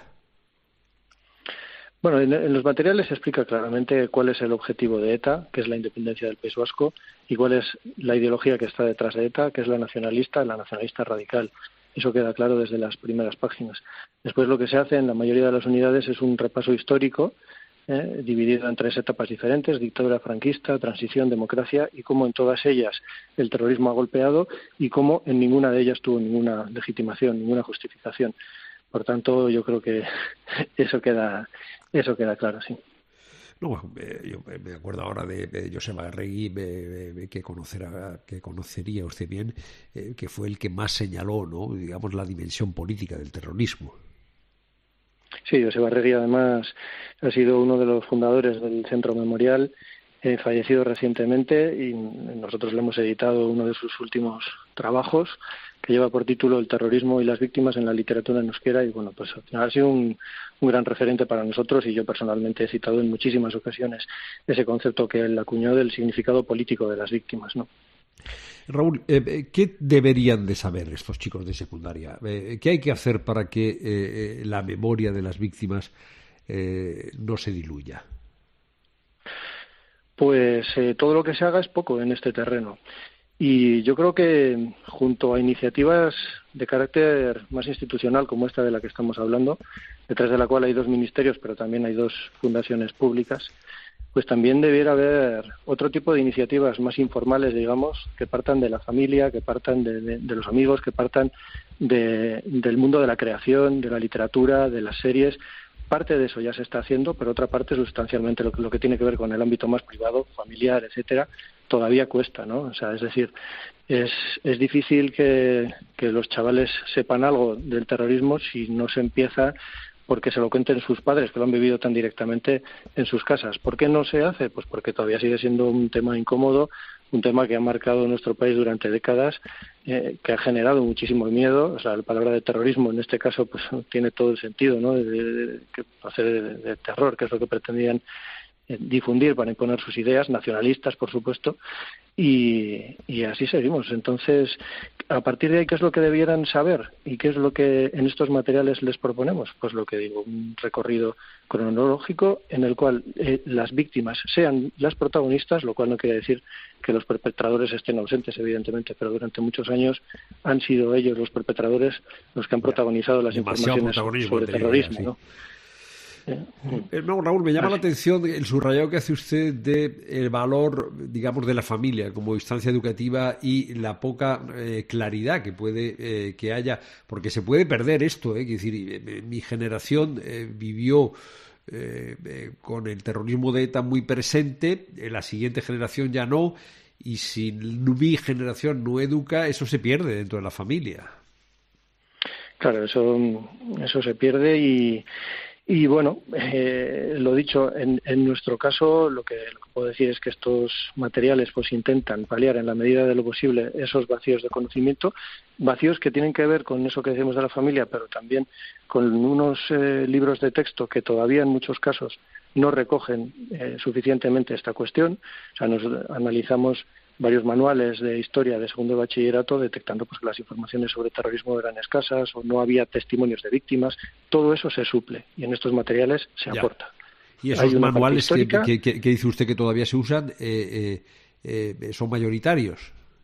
Bueno, en, en los materiales se explica claramente cuál es el objetivo de ETA, que es la independencia del País Vasco, y cuál es la ideología que está detrás de ETA, que es la nacionalista, la nacionalista radical. Eso queda claro desde las primeras páginas. Después lo que se hace en la mayoría de las unidades es un repaso histórico, Eh, dividido en tres etapas diferentes: dictadura franquista, transición, democracia, y cómo en todas ellas el terrorismo ha golpeado y cómo en ninguna de ellas tuvo ninguna legitimación, ninguna justificación. Por tanto, yo creo que eso queda eso queda claro, sí. No, eh, yo me acuerdo ahora de, de Joseba Arregui, eh, eh, que conocerá, que conocería usted bien, eh, que fue el que más señaló, ¿no?, digamos, la dimensión política del terrorismo. Sí, Joseba Arregui además ha sido uno de los fundadores del Centro Memorial, eh, fallecido recientemente, y nosotros le hemos editado uno de sus últimos trabajos, que lleva por título El terrorismo y las víctimas en la literatura en euskera, y bueno, pues al final ha sido un, un gran referente para nosotros, y yo personalmente he citado en muchísimas ocasiones ese concepto que él acuñó del significado político de las víctimas, ¿no? Raúl, eh, ¿qué deberían de saber estos chicos de secundaria? Eh, ¿Qué hay que hacer para que eh, la memoria de las víctimas eh, no se diluya? Pues eh, todo lo que se haga es poco en este terreno. Y yo creo que junto a iniciativas de carácter más institucional como esta de la que estamos hablando, detrás de la cual hay dos ministerios, pero también hay dos fundaciones públicas, pues también debiera haber otro tipo de iniciativas más informales, digamos, que partan de la familia, que partan de, de, de los amigos, que partan de, del mundo de la creación, de la literatura, de las series. Parte de eso ya se está haciendo, pero otra parte, sustancialmente, lo que, lo que tiene que ver con el ámbito más privado, familiar, etcétera, todavía cuesta, ¿no? O sea, es decir, es, es difícil que, que los chavales sepan algo del terrorismo si no se empieza porque se lo cuenten sus padres, que lo han vivido tan directamente en sus casas. ¿Por qué no se hace? Pues porque todavía sigue siendo un tema incómodo, un tema que ha marcado nuestro país durante décadas, eh, que ha generado muchísimo miedo. O sea, la palabra de terrorismo en este caso pues tiene todo el sentido, ¿no?, de, de, de, que hacer de, de terror, que es lo que pretendían eh, difundir para imponer sus ideas, nacionalistas, por supuesto, y, y así seguimos. Entonces, a partir de ahí, ¿qué es lo que debieran saber? ¿Y qué es lo que en estos materiales les proponemos? Pues lo que digo, un recorrido cronológico en el cual eh, las víctimas sean las protagonistas, lo cual no quiere decir que los perpetradores estén ausentes, evidentemente, pero durante muchos años han sido ellos los perpetradores los que han protagonizado las informaciones sobre terrorismo, ¿no? Eh, no, Raúl, me llama la atención el subrayado que hace usted del valor, digamos, de la familia como instancia educativa y la poca eh, claridad que puede eh, que haya, porque se puede perder esto, eh, es decir, eh, mi generación eh, vivió eh, eh, con el terrorismo de ETA muy presente, eh, la siguiente generación ya no, y si mi generación no educa, eso se pierde dentro de la familia. Claro, eso, eso se pierde y Y bueno, eh, lo dicho, en, en nuestro caso lo que, lo que puedo decir es que estos materiales pues intentan paliar en la medida de lo posible esos vacíos de conocimiento, vacíos que tienen que ver con eso que decimos de la familia, pero también con unos eh, libros de texto que todavía en muchos casos no recogen eh, suficientemente esta cuestión. O sea, nos analizamos varios manuales de historia de segundo de bachillerato detectando pues que las informaciones sobre terrorismo eran escasas o no había testimonios de víctimas. Todo eso se suple y en estos materiales se ya. aporta. ¿Y esos manuales que, que, que, que dice usted que todavía se usan eh, eh, eh, son mayoritarios?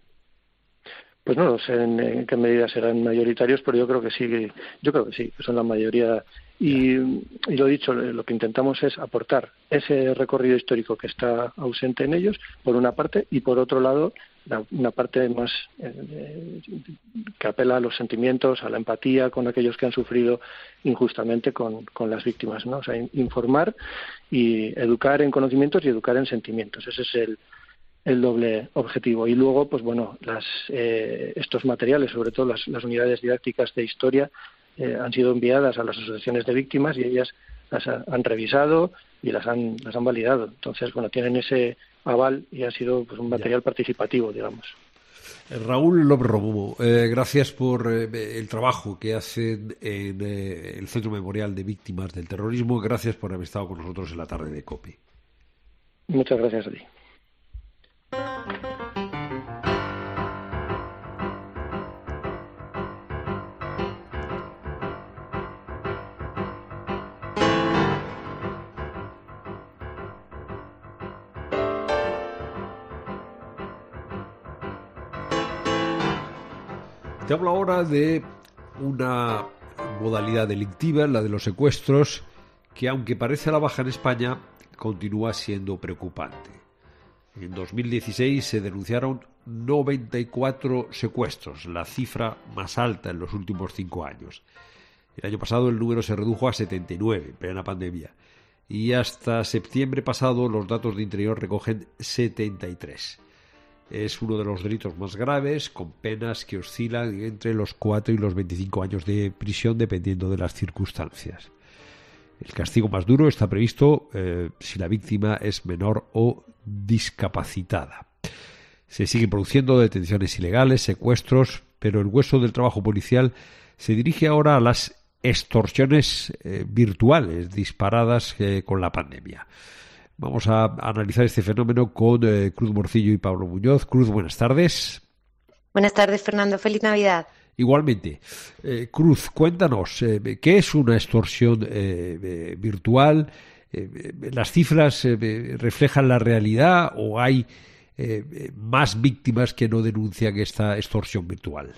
Pues no, no sé en, en qué medida serán mayoritarios, pero yo creo que sí, yo creo que sí, que son la mayoría. Y, y lo dicho, lo que intentamos es aportar ese recorrido histórico que está ausente en ellos, por una parte, y por otro lado, la, una parte más eh, que apela a los sentimientos, a la empatía con aquellos que han sufrido injustamente con, con las víctimas, ¿no? O sea, informar y educar en conocimientos y educar en sentimientos. Ese es el el doble objetivo. Y luego, pues bueno, las, eh, estos materiales, sobre todo las, las unidades didácticas de historia, eh, han sido enviadas a las asociaciones de víctimas y ellas las ha, han revisado y las han, las han validado. Entonces, bueno, tienen ese aval y ha sido pues un material ya. participativo, digamos. Raúl López Romo, eh, gracias por eh, el trabajo que hacen en eh, el Centro Memorial de Víctimas del Terrorismo. Gracias por haber estado con nosotros en la tarde de COPE. Muchas gracias a ti. Te hablo ahora de una modalidad delictiva, la de los secuestros, que aunque parece a la baja en España, continúa siendo preocupante. En dos mil dieciséis se denunciaron noventa y cuatro secuestros, la cifra más alta en los últimos cinco años. El año pasado el número se redujo a setenta y nueve, en plena pandemia, y hasta septiembre pasado los datos de Interior recogen setenta y tres. Es uno de los delitos más graves, con penas que oscilan entre los cuatro y los veinticinco años de prisión, dependiendo de las circunstancias. El castigo más duro está previsto eh, si la víctima es menor o discapacitada. Se siguen produciendo detenciones ilegales, secuestros, pero el grueso del trabajo policial se dirige ahora a las extorsiones eh, virtuales disparadas eh, con la pandemia. Vamos a analizar este fenómeno con eh, Cruz Morcillo y Pablo Muñoz. Cruz, buenas tardes. Buenas tardes, Fernando. Feliz Navidad. Igualmente. Eh, Cruz, cuéntanos, eh, ¿qué es una extorsión eh, eh, virtual? Eh, ¿Las cifras eh, reflejan la realidad o hay eh, más víctimas que no denuncian esta extorsión virtual?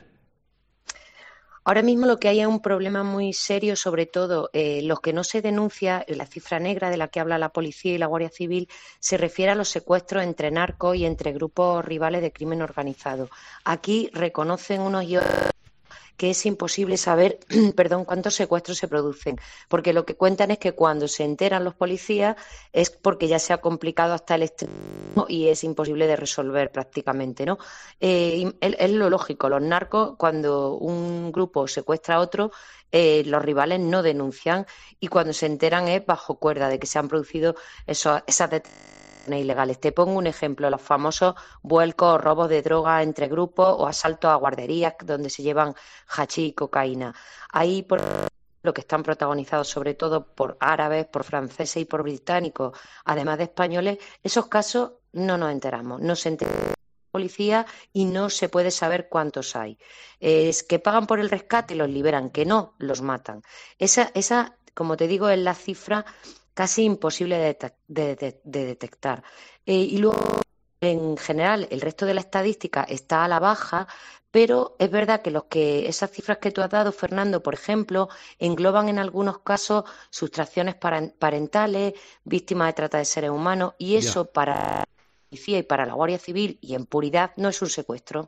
Ahora mismo lo que hay es un problema muy serio, sobre todo eh, lo que no se denuncia, la cifra negra de la que habla la policía y la Guardia Civil, se refiere a los secuestros entre narcos y entre grupos rivales de crimen organizado. Aquí reconocen unos y otros que es imposible saber perdón, cuántos secuestros se producen, porque lo que cuentan es que cuando se enteran los policías es porque ya se ha complicado hasta el extremo y es imposible de resolver prácticamente, ¿no? Eh, es, es lo lógico, los narcos, cuando un grupo secuestra a otro, eh, los rivales no denuncian y cuando se enteran es bajo cuerda de que se han producido esos, esas detenciones ilegales. Te pongo un ejemplo, los famosos vuelcos o robos de droga entre grupos o asaltos a guarderías donde se llevan hachís y cocaína. Ahí, por lo que están protagonizados sobre todo por árabes, por franceses y por británicos, además de españoles, esos casos no nos enteramos, no se entera la policía y no se puede saber cuántos hay. Es que pagan por el rescate y los liberan, que no, los matan. Esa, esa, como te digo, es la cifra casi imposible de, de, de, de detectar. Eh, y luego en general el resto de la estadística está a la baja, pero es verdad que los que esas cifras que tú has dado, Fernando, por ejemplo, engloban en algunos casos sustracciones parentales, víctimas de trata de seres humanos, y eso ya. Para la policía y para la Guardia Civil y en puridad no es un secuestro.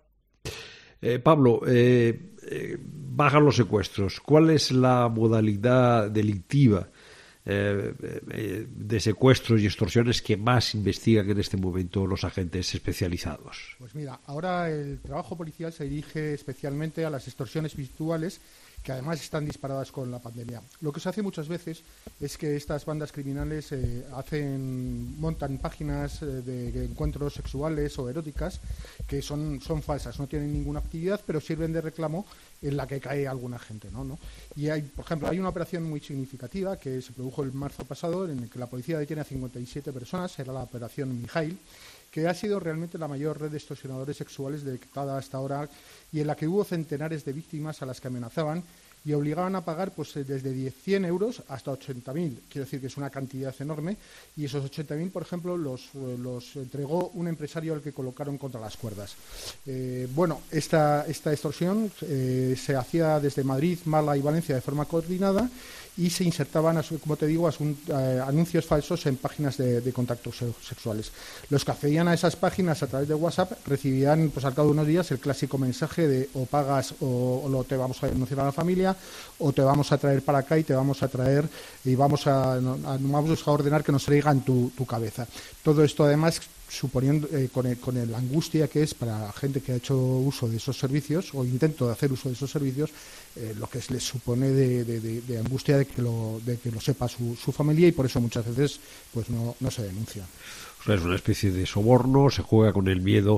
Eh, Pablo, eh, eh, bajan los secuestros. ¿Cuál es la modalidad delictiva eh, eh, de secuestros y extorsiones que más investigan en este momento los agentes especializados? Pues mira, ahora el trabajo policial se dirige especialmente a las extorsiones virtuales, que además están disparadas con la pandemia. Lo que se hace muchas veces es que estas bandas criminales eh, hacen, montan páginas eh, de encuentros sexuales o eróticas que son, son falsas, no tienen ninguna actividad, pero sirven de reclamo en la que cae alguna gente, ¿no? ¿no? Y hay, por ejemplo, hay una operación muy significativa que se produjo el marzo pasado, en el que la policía detiene a cincuenta y siete personas, era la operación Mijail, que ha sido realmente la mayor red de extorsionadores sexuales detectada hasta ahora y en la que hubo centenares de víctimas a las que amenazaban y obligaban a pagar pues desde cien euros hasta ochenta mil. Quiero decir que es una cantidad enorme y esos ochenta mil, por ejemplo, los, los entregó un empresario al que colocaron contra las cuerdas. Eh, bueno, esta, esta extorsión eh, se hacía desde Madrid, Málaga y Valencia de forma coordinada y se insertaban, como te digo, asun, eh, anuncios falsos en páginas de, de contactos sexuales. Los que accedían a esas páginas a través de WhatsApp recibían, pues al cabo de unos días, el clásico mensaje de o pagas o, o lo te vamos a denunciar a la familia, o te vamos a traer para acá y te vamos a traer y vamos a, a, vamos a ordenar que nos traigan tu, tu cabeza. Todo esto, además, suponiendo eh, con, el, con la angustia que es para la gente que ha hecho uso de esos servicios o intento de hacer uso de esos servicios, eh, lo que les supone de, de, de, de angustia de que lo, de que lo sepa su, su familia y por eso muchas veces pues no, no se denuncia. O sea, es una especie de soborno, se juega con el miedo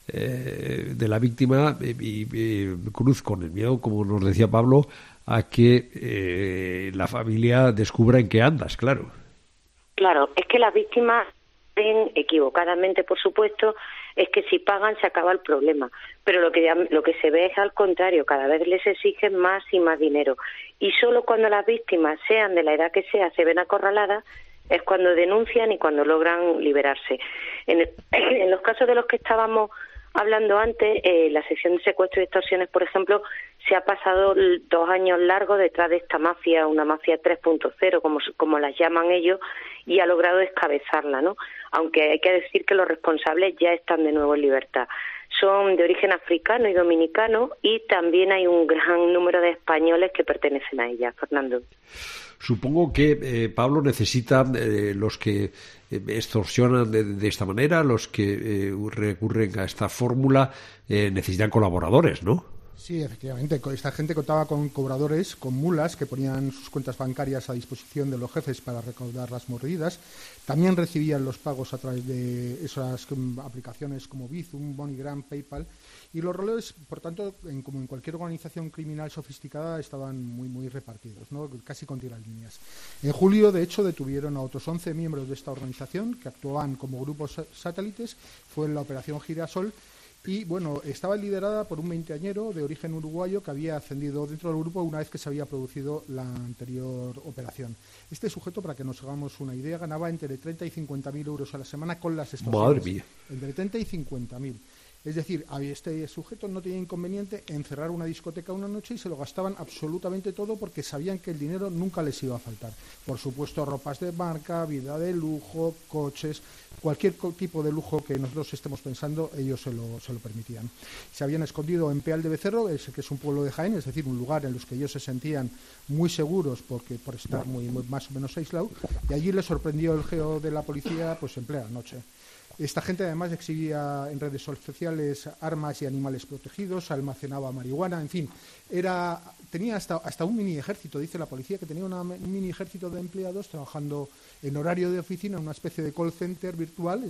eh, de la víctima y, y, y cruz con el miedo, como nos decía Pablo, a que eh, la familia descubra en qué andas, claro. Claro, es que las víctimas equivocadamente, por supuesto, es que si pagan se acaba el problema, pero lo que lo que se ve es al contrario, cada vez les exigen más y más dinero y solo cuando las víctimas, sean de la edad que sea, se ven acorraladas es cuando denuncian y cuando logran liberarse. En, el, en los casos de los que estábamos hablando antes, eh, la sección de secuestros y extorsiones, por ejemplo, se ha pasado dos años largos detrás de esta mafia, una mafia tres punto cero, como, como las llaman ellos, y ha logrado descabezarla, ¿no? Aunque hay que decir que los responsables ya están de nuevo en libertad. Son de origen africano y dominicano y también hay un gran número de españoles que pertenecen a ella, Fernando. Supongo que, eh, Pablo, necesitan eh, los que eh, extorsionan de, de esta manera, los que eh, recurren a esta fórmula, eh, necesitan colaboradores, ¿no? Sí, efectivamente. Esta gente contaba con cobradores, con mulas, que ponían sus cuentas bancarias a disposición de los jefes para recaudar las mordidas. También recibían los pagos a través de esas aplicaciones como Bizum, MoneyGram, PayPal. Y los roles, por tanto, en, como en cualquier organización criminal sofisticada, estaban muy muy repartidos, ¿no? Casi con tiralíneas. En julio, de hecho, detuvieron a otros once miembros de esta organización que actuaban como grupos satélites. Fue en la operación Girasol. Y, bueno, estaba liderada por un veinteañero de origen uruguayo que había ascendido dentro del grupo una vez que se había producido la anterior operación. Este sujeto, para que nos hagamos una idea, ganaba entre treinta y cincuenta mil euros a la semana con las extorsiones. Madre mía. Entre treinta y cincuenta mil. Es decir, este sujeto no tenía inconveniente en cerrar una discoteca una noche y se lo gastaban absolutamente todo porque sabían que el dinero nunca les iba a faltar. Por supuesto, ropas de marca, vida de lujo, coches, cualquier tipo de lujo que nosotros estemos pensando, ellos se lo, se lo permitían. Se habían escondido en Peal de Becerro, que es un pueblo de Jaén, es decir, un lugar en los que ellos se sentían muy seguros porque por estar muy, muy más o menos aislados, y allí les sorprendió el geo de la policía pues en plena noche. Esta gente además exhibía en redes sociales armas y animales protegidos, almacenaba marihuana, en fin, era tenía hasta, hasta un mini ejército, dice la policía, que tenía una, un mini ejército de empleados trabajando en horario de oficina, una especie de call center virtual,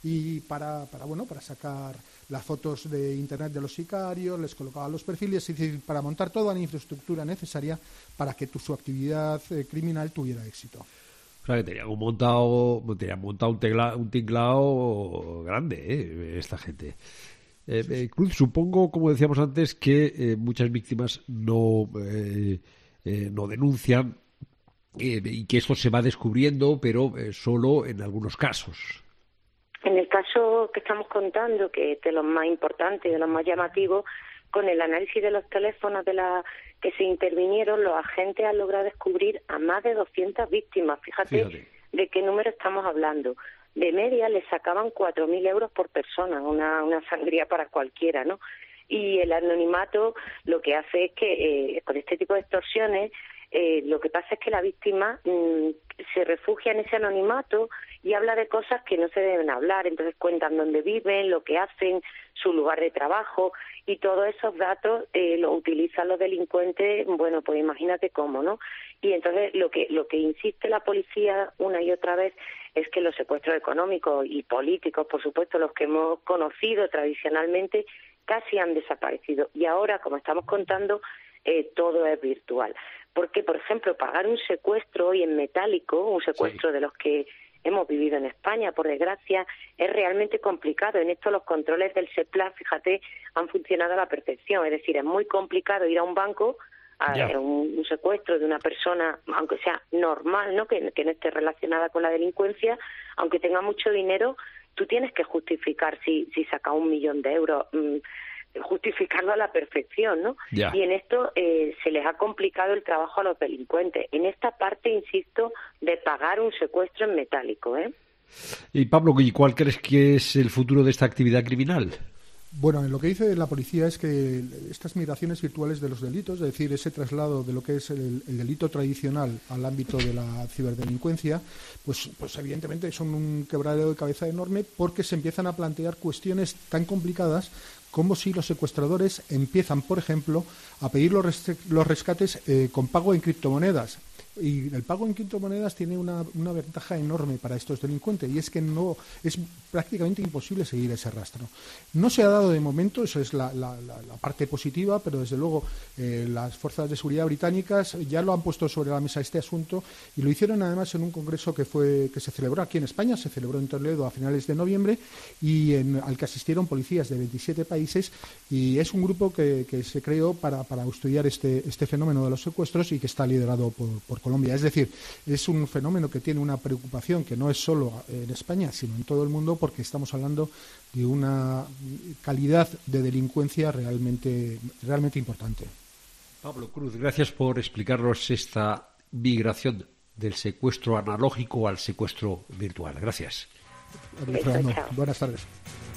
y para, para bueno para sacar las fotos de internet de los sicarios, les colocaba los perfiles, es decir, para montar toda la infraestructura necesaria para que tu, su actividad eh, criminal tuviera éxito. O sea, que tenían montado, tenían montado un, tecla, un tinglao grande, ¿eh? Esta gente. Eh, eh, Cruz, supongo, como decíamos antes, que eh, muchas víctimas no, eh, eh, no denuncian eh, y que esto se va descubriendo, pero eh, solo en algunos casos. En el caso caso que estamos contando, que es de los más importantes, de los más llamativos, con el análisis de los teléfonos de la que se intervinieron, los agentes han logrado descubrir a más de doscientas víctimas. Fíjate, Fíjate. de qué número estamos hablando. De media le sacaban cuatro mil euros por persona, una, una sangría para cualquiera, ¿no? Y el anonimato lo que hace es que eh, con este tipo de extorsiones eh, lo que pasa es que la víctima mmm, se refugia en ese anonimato y habla de cosas que no se deben hablar. Entonces cuentan dónde viven, lo que hacen, su lugar de trabajo, y todos esos datos eh, los utilizan los delincuentes, bueno, pues imagínate cómo, ¿no? Y entonces lo que lo que insiste la policía una y otra vez es que los secuestros económicos y políticos, por supuesto, los que hemos conocido tradicionalmente, casi han desaparecido. Y ahora, como estamos contando, eh, todo es virtual. Porque, por ejemplo, pagar un secuestro hoy en metálico, un secuestro sí. de los que hemos vivido en España, por desgracia, es realmente complicado. En esto los controles del SEPLA, fíjate, han funcionado a la perfección. Es decir, es muy complicado ir a un banco a un, un secuestro de una persona, aunque sea normal, ¿no? Que, que no esté relacionada con la delincuencia, aunque tenga mucho dinero, tú tienes que justificar si, si saca un millón de euros, mmm, justificarlo a la perfección, ¿no? Ya. Y en esto eh, se les ha complicado el trabajo a los delincuentes. En esta parte, insisto, de pagar un secuestro en metálico, ¿eh? Y Pablo, ¿y cuál crees que es el futuro de esta actividad criminal? Bueno, lo que dice la policía es que estas migraciones virtuales de los delitos, es decir, ese traslado de lo que es el, el delito tradicional al ámbito de la ciberdelincuencia, pues, pues evidentemente son un quebradero de cabeza enorme, porque se empiezan a plantear cuestiones tan complicadas como si los secuestradores empiezan, por ejemplo, a pedir los, res- los rescates eh, con pago en criptomonedas. Y el pago en criptomonedas tiene una, una ventaja enorme para estos delincuentes, y es que no es prácticamente imposible seguir ese rastro. No se ha dado de momento, eso es la, la, la, la parte positiva, pero desde luego eh, las fuerzas de seguridad británicas ya lo han puesto sobre la mesa este asunto, y lo hicieron además en un congreso que fue que se celebró aquí en España, se celebró en Toledo a finales de noviembre, y en, al que asistieron policías de veintisiete países, y es un grupo que, que se creó para, para estudiar este, este fenómeno de los secuestros, y que está liderado por, por Colombia. Es decir, es un fenómeno que tiene una preocupación que no es solo en España, sino en todo el mundo, porque estamos hablando de una calidad de delincuencia realmente, realmente importante. Pablo Cruz, gracias por explicarnos esta migración del secuestro analógico al secuestro virtual. Gracias. Adiós, Fernando. Buenas tardes.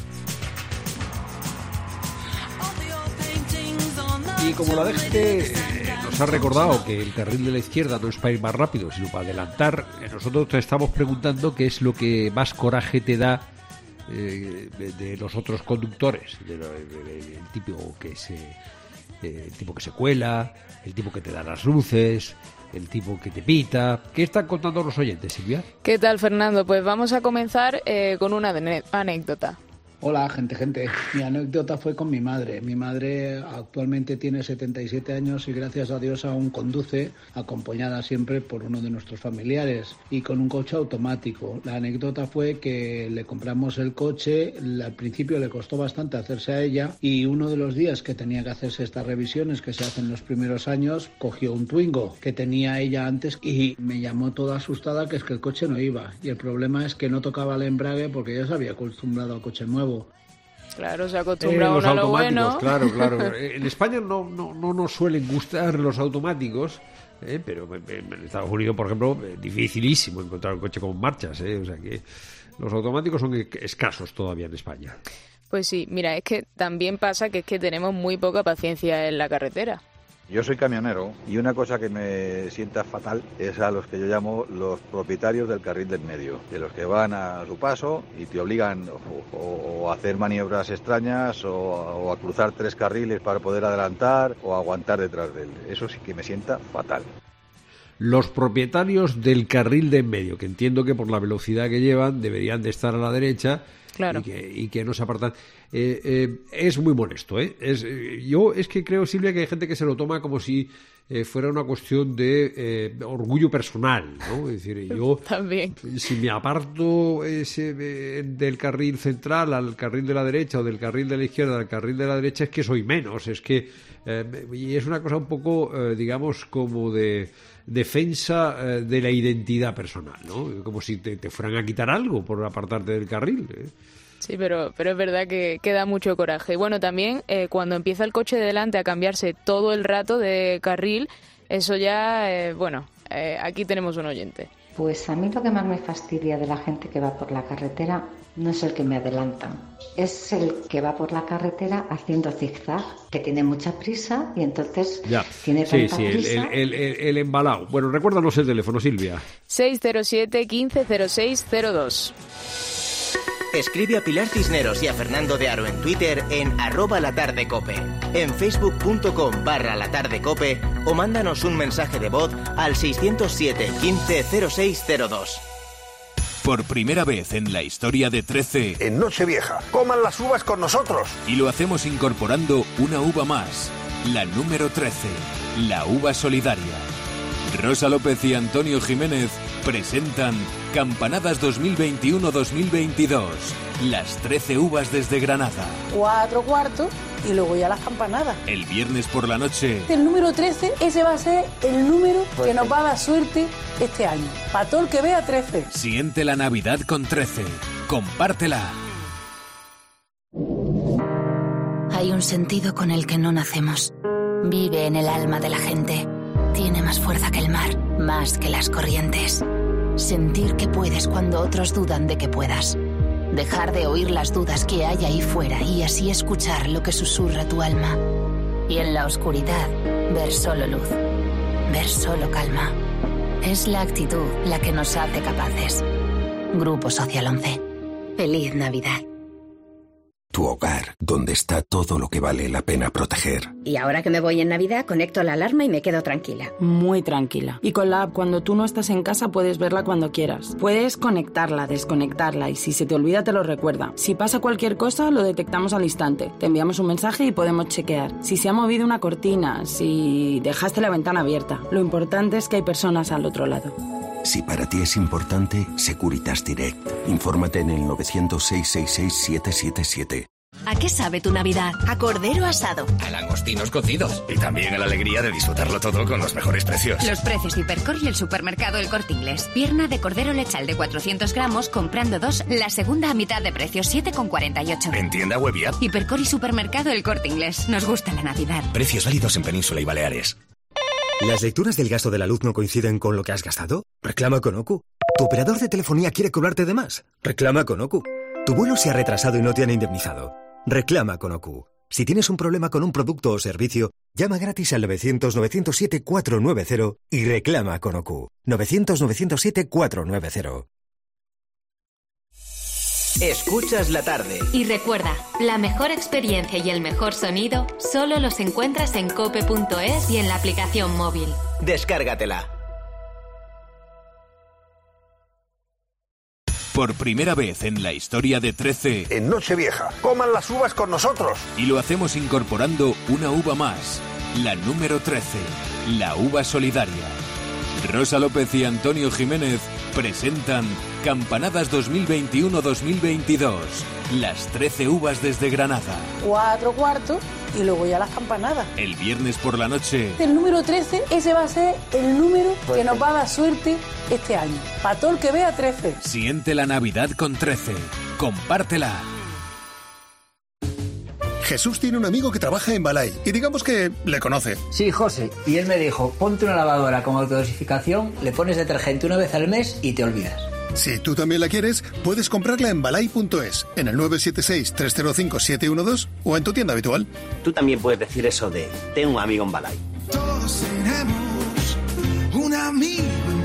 Y como la D G T nos ha recordado que el carril de la izquierda no es para ir más rápido, sino para adelantar, nosotros te estamos preguntando qué es lo que más coraje te da eh, de, de los otros conductores, de lo, de, de, el tipo que se eh, el tipo que se cuela, el tipo que te da las luces, el tipo que te pita. ¿Qué están contando los oyentes, Silvia? ¿Qué tal, Fernando? Pues vamos a comenzar eh, con una anécdota. Hola, gente, gente. Mi anécdota fue con mi madre. Mi madre actualmente tiene setenta y siete años y gracias a Dios aún conduce, acompañada siempre por uno de nuestros familiares y con un coche automático. La anécdota fue que le compramos el coche, al principio le costó bastante hacerse a ella y uno de los días que tenía que hacerse estas revisiones que se hacen los primeros años, cogió un Twingo que tenía ella antes y me llamó toda asustada que es que el coche no iba. Y el problema es que no tocaba el embrague porque ya se había acostumbrado al coche nuevo. Claro, se acostumbra eh, uno a lo bueno. Claro, claro. En España no, no, no nos suelen gustar los automáticos, eh, pero en Estados Unidos, por ejemplo, es dificilísimo encontrar un coche con marchas. Eh, o sea que los automáticos son escasos todavía en España. Pues sí, mira, es que también pasa que es que tenemos muy poca paciencia en la carretera. Yo soy camionero y una cosa que me sienta fatal es a los que yo llamo los propietarios del carril del medio, de los que van a su paso y te obligan o, o a hacer maniobras extrañas o, o a cruzar tres carriles para poder adelantar o a aguantar detrás de él. Eso sí que me sienta fatal. Los propietarios del carril de en medio, que entiendo que por la velocidad que llevan deberían de estar a la derecha. Claro. y, que, y que no se apartan. Eh, eh, es muy molesto, ¿eh? Es, eh, yo es que creo, Silvia, que hay gente que se lo toma como si eh, fuera una cuestión de eh, orgullo personal, ¿no? Es decir, yo también. Si me aparto ese, eh, del carril central al carril de la derecha o del carril de la izquierda al carril de la derecha, es que soy menos, es que eh, y es una cosa un poco, eh, digamos, como de defensa eh, de la identidad personal, ¿no? Como si te, te fueran a quitar algo por apartarte del carril, ¿eh? Sí, pero, pero es verdad que, que da mucho coraje. Y bueno, también eh, cuando empieza el coche de delante a cambiarse todo el rato de carril, eso ya, eh, bueno, eh, aquí tenemos un oyente. Pues a mí lo que más me fastidia de la gente que va por la carretera no es el que me adelantan, es el que va por la carretera haciendo zigzag, que tiene mucha prisa y entonces ya. tiene sí, tanta sí, prisa. El, el, el, el embalado. Bueno, recuérdanos el teléfono, Silvia. seis cero siete, quince cero seis cero dos. Escribe a Pilar Cisneros y a Fernando de Aro en Twitter en arroba latardecope, en facebook.com barra latardecope o mándanos un mensaje de voz al seiscientos siete, quince cero seis cero dos. Por primera vez en la historia de trece... En Nochevieja, coman las uvas con nosotros. Y lo hacemos incorporando una uva más, la número trece, la uva solidaria. Rosa López y Antonio Jiménez presentan Campanadas dos mil veintiuno dos mil veintidós, las trece uvas desde Granada. Cuatro cuartos y luego ya las campanadas. El viernes por la noche. El número trece, ese va a ser el número que nos va a dar suerte este año. Para todo el que vea trece. Siente la Navidad con trece. Compártela. Hay un sentido con el que no nacemos. Vive en el alma de la gente. Tiene más fuerza que el mar, más que las corrientes. Sentir que puedes cuando otros dudan de que puedas. Dejar de oír las dudas que hay ahí fuera y así escuchar lo que susurra tu alma. Y en la oscuridad, ver solo luz. Ver solo calma. Es la actitud la que nos hace capaces. Grupo Social once. Feliz Navidad. Tu hogar, donde está todo lo que vale la pena proteger. Y ahora que me voy en Navidad, conecto la alarma y me quedo tranquila. Muy tranquila. Y con la app, cuando tú no estás en casa, puedes verla cuando quieras. Puedes conectarla, desconectarla y si se te olvida, te lo recuerda. Si pasa cualquier cosa, lo detectamos al instante. Te enviamos un mensaje y podemos chequear. Si se ha movido una cortina, si dejaste la ventana abierta. Lo importante es que hay personas al otro lado. Si para ti es importante, Securitas Direct. Infórmate en el novecientos, seiscientos sesenta y seis, siete siete siete. ¿A qué sabe tu Navidad? A cordero asado. A langostinos cocidos. Y también a la alegría de disfrutarlo todo con los mejores precios. Los precios de Hipercor y el supermercado El Corte Inglés. Pierna de cordero lechal de cuatrocientos gramos, comprando dos, la segunda a mitad de precio, siete con cuarenta y ocho. En tienda web y app. Hipercor y supermercado El Corte Inglés. Nos gusta la Navidad. Precios válidos en Península y Baleares. ¿Las lecturas del gasto de la luz no coinciden con lo que has gastado? Reclama con Ocu. ¿Tu operador de telefonía quiere cobrarte de más? Reclama con Ocu. ¿Tu vuelo se ha retrasado y no te han indemnizado? Reclama con Ocu. Si tienes un problema con un producto o servicio, llama gratis al novecientos, novecientos siete, cuatrocientos noventa y reclama con Ocu. novecientos, novecientos siete, cuatrocientos noventa. Escuchas la tarde. Y recuerda, la mejor experiencia y el mejor sonido solo los encuentras en cope punto es y en la aplicación móvil. Descárgatela. Por primera vez en la historia de trece... En Nochevieja, coman las uvas con nosotros. Y lo hacemos incorporando una uva más, la número trece, la uva solidaria. Rosa López y Antonio Jiménez presentan Campanadas dos mil veintiuno dos mil veintidós, las trece uvas desde Granada. Cuatro cuartos y luego ya las campanadas. El viernes por la noche. El número trece, ese va a ser el número que nos va a dar suerte este año. Para todo el que vea trece. Siente la Navidad con trece. Compártela. Jesús tiene un amigo que trabaja en Balay y digamos que le conoce. Sí, José. Y él me dijo, ponte una lavadora con autodosificación, le pones detergente una vez al mes y te olvidas. Si tú también la quieres, puedes comprarla en balay punto es, en el nueve siete seis, tres cero cinco, siete uno dos o en tu tienda habitual. Tú también puedes decir eso de, tengo un amigo en Balay. Todos tenemos un amigo en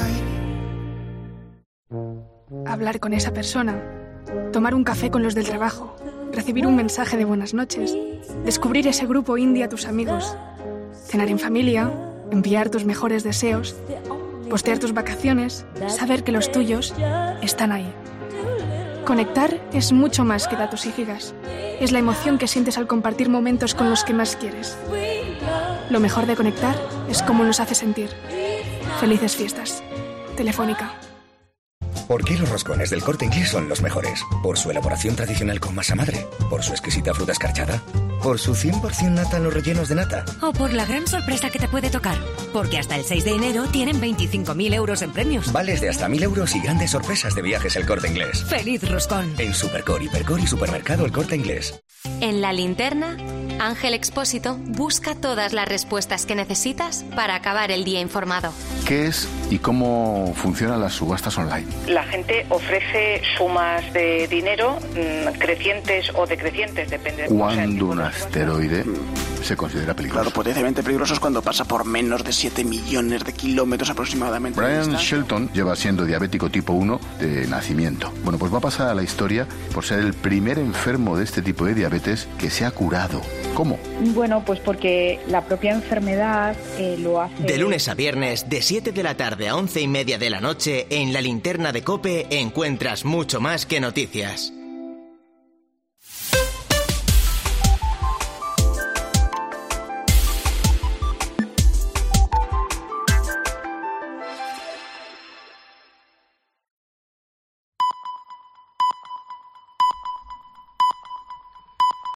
Balay. Hablar con esa persona, tomar un café con los del trabajo, recibir un mensaje de buenas noches, descubrir ese grupo indie a tus amigos, cenar en familia, enviar tus mejores deseos, postear tus vacaciones, saber que los tuyos están ahí. Conectar es mucho más que datos y gigas. Es la emoción que sientes al compartir momentos con los que más quieres. Lo mejor de conectar es cómo nos hace sentir. Felices fiestas. Telefónica. ¿Por qué los roscones del Corte Inglés son los mejores? ¿Por su elaboración tradicional con masa madre? ¿Por su exquisita fruta escarchada? ¿Por su cien por ciento nata en los rellenos de nata? O por la gran sorpresa que te puede tocar. Porque hasta el seis de enero tienen veinticinco mil euros en premios. Vales de hasta mil euros y grandes sorpresas de viajes El Corte Inglés. ¡Feliz roscón! En Supercor, Hipercor y Supermercado El Corte Inglés. En La Linterna, Ángel Expósito busca todas las respuestas que necesitas para acabar el día informado. ¿Qué es y cómo funcionan las subastas online? La gente ofrece sumas de dinero mmm, crecientes o decrecientes, depende de cómo sea el tipo de Cuando un asteroide se considera peligroso. Claro, potencialmente peligroso es cuando pasa por menos de siete millones de kilómetros aproximadamente. Brian Shelton lleva siendo diabético tipo uno de nacimiento. Bueno, pues va a pasar a la historia por ser el primer enfermo de este tipo de diabetes que se ha curado. ¿Cómo? Bueno, pues porque la propia enfermedad eh, lo hace... De lunes a viernes, de siete de la tarde a once y media de la noche, en La Linterna de COPE encuentras mucho más que noticias.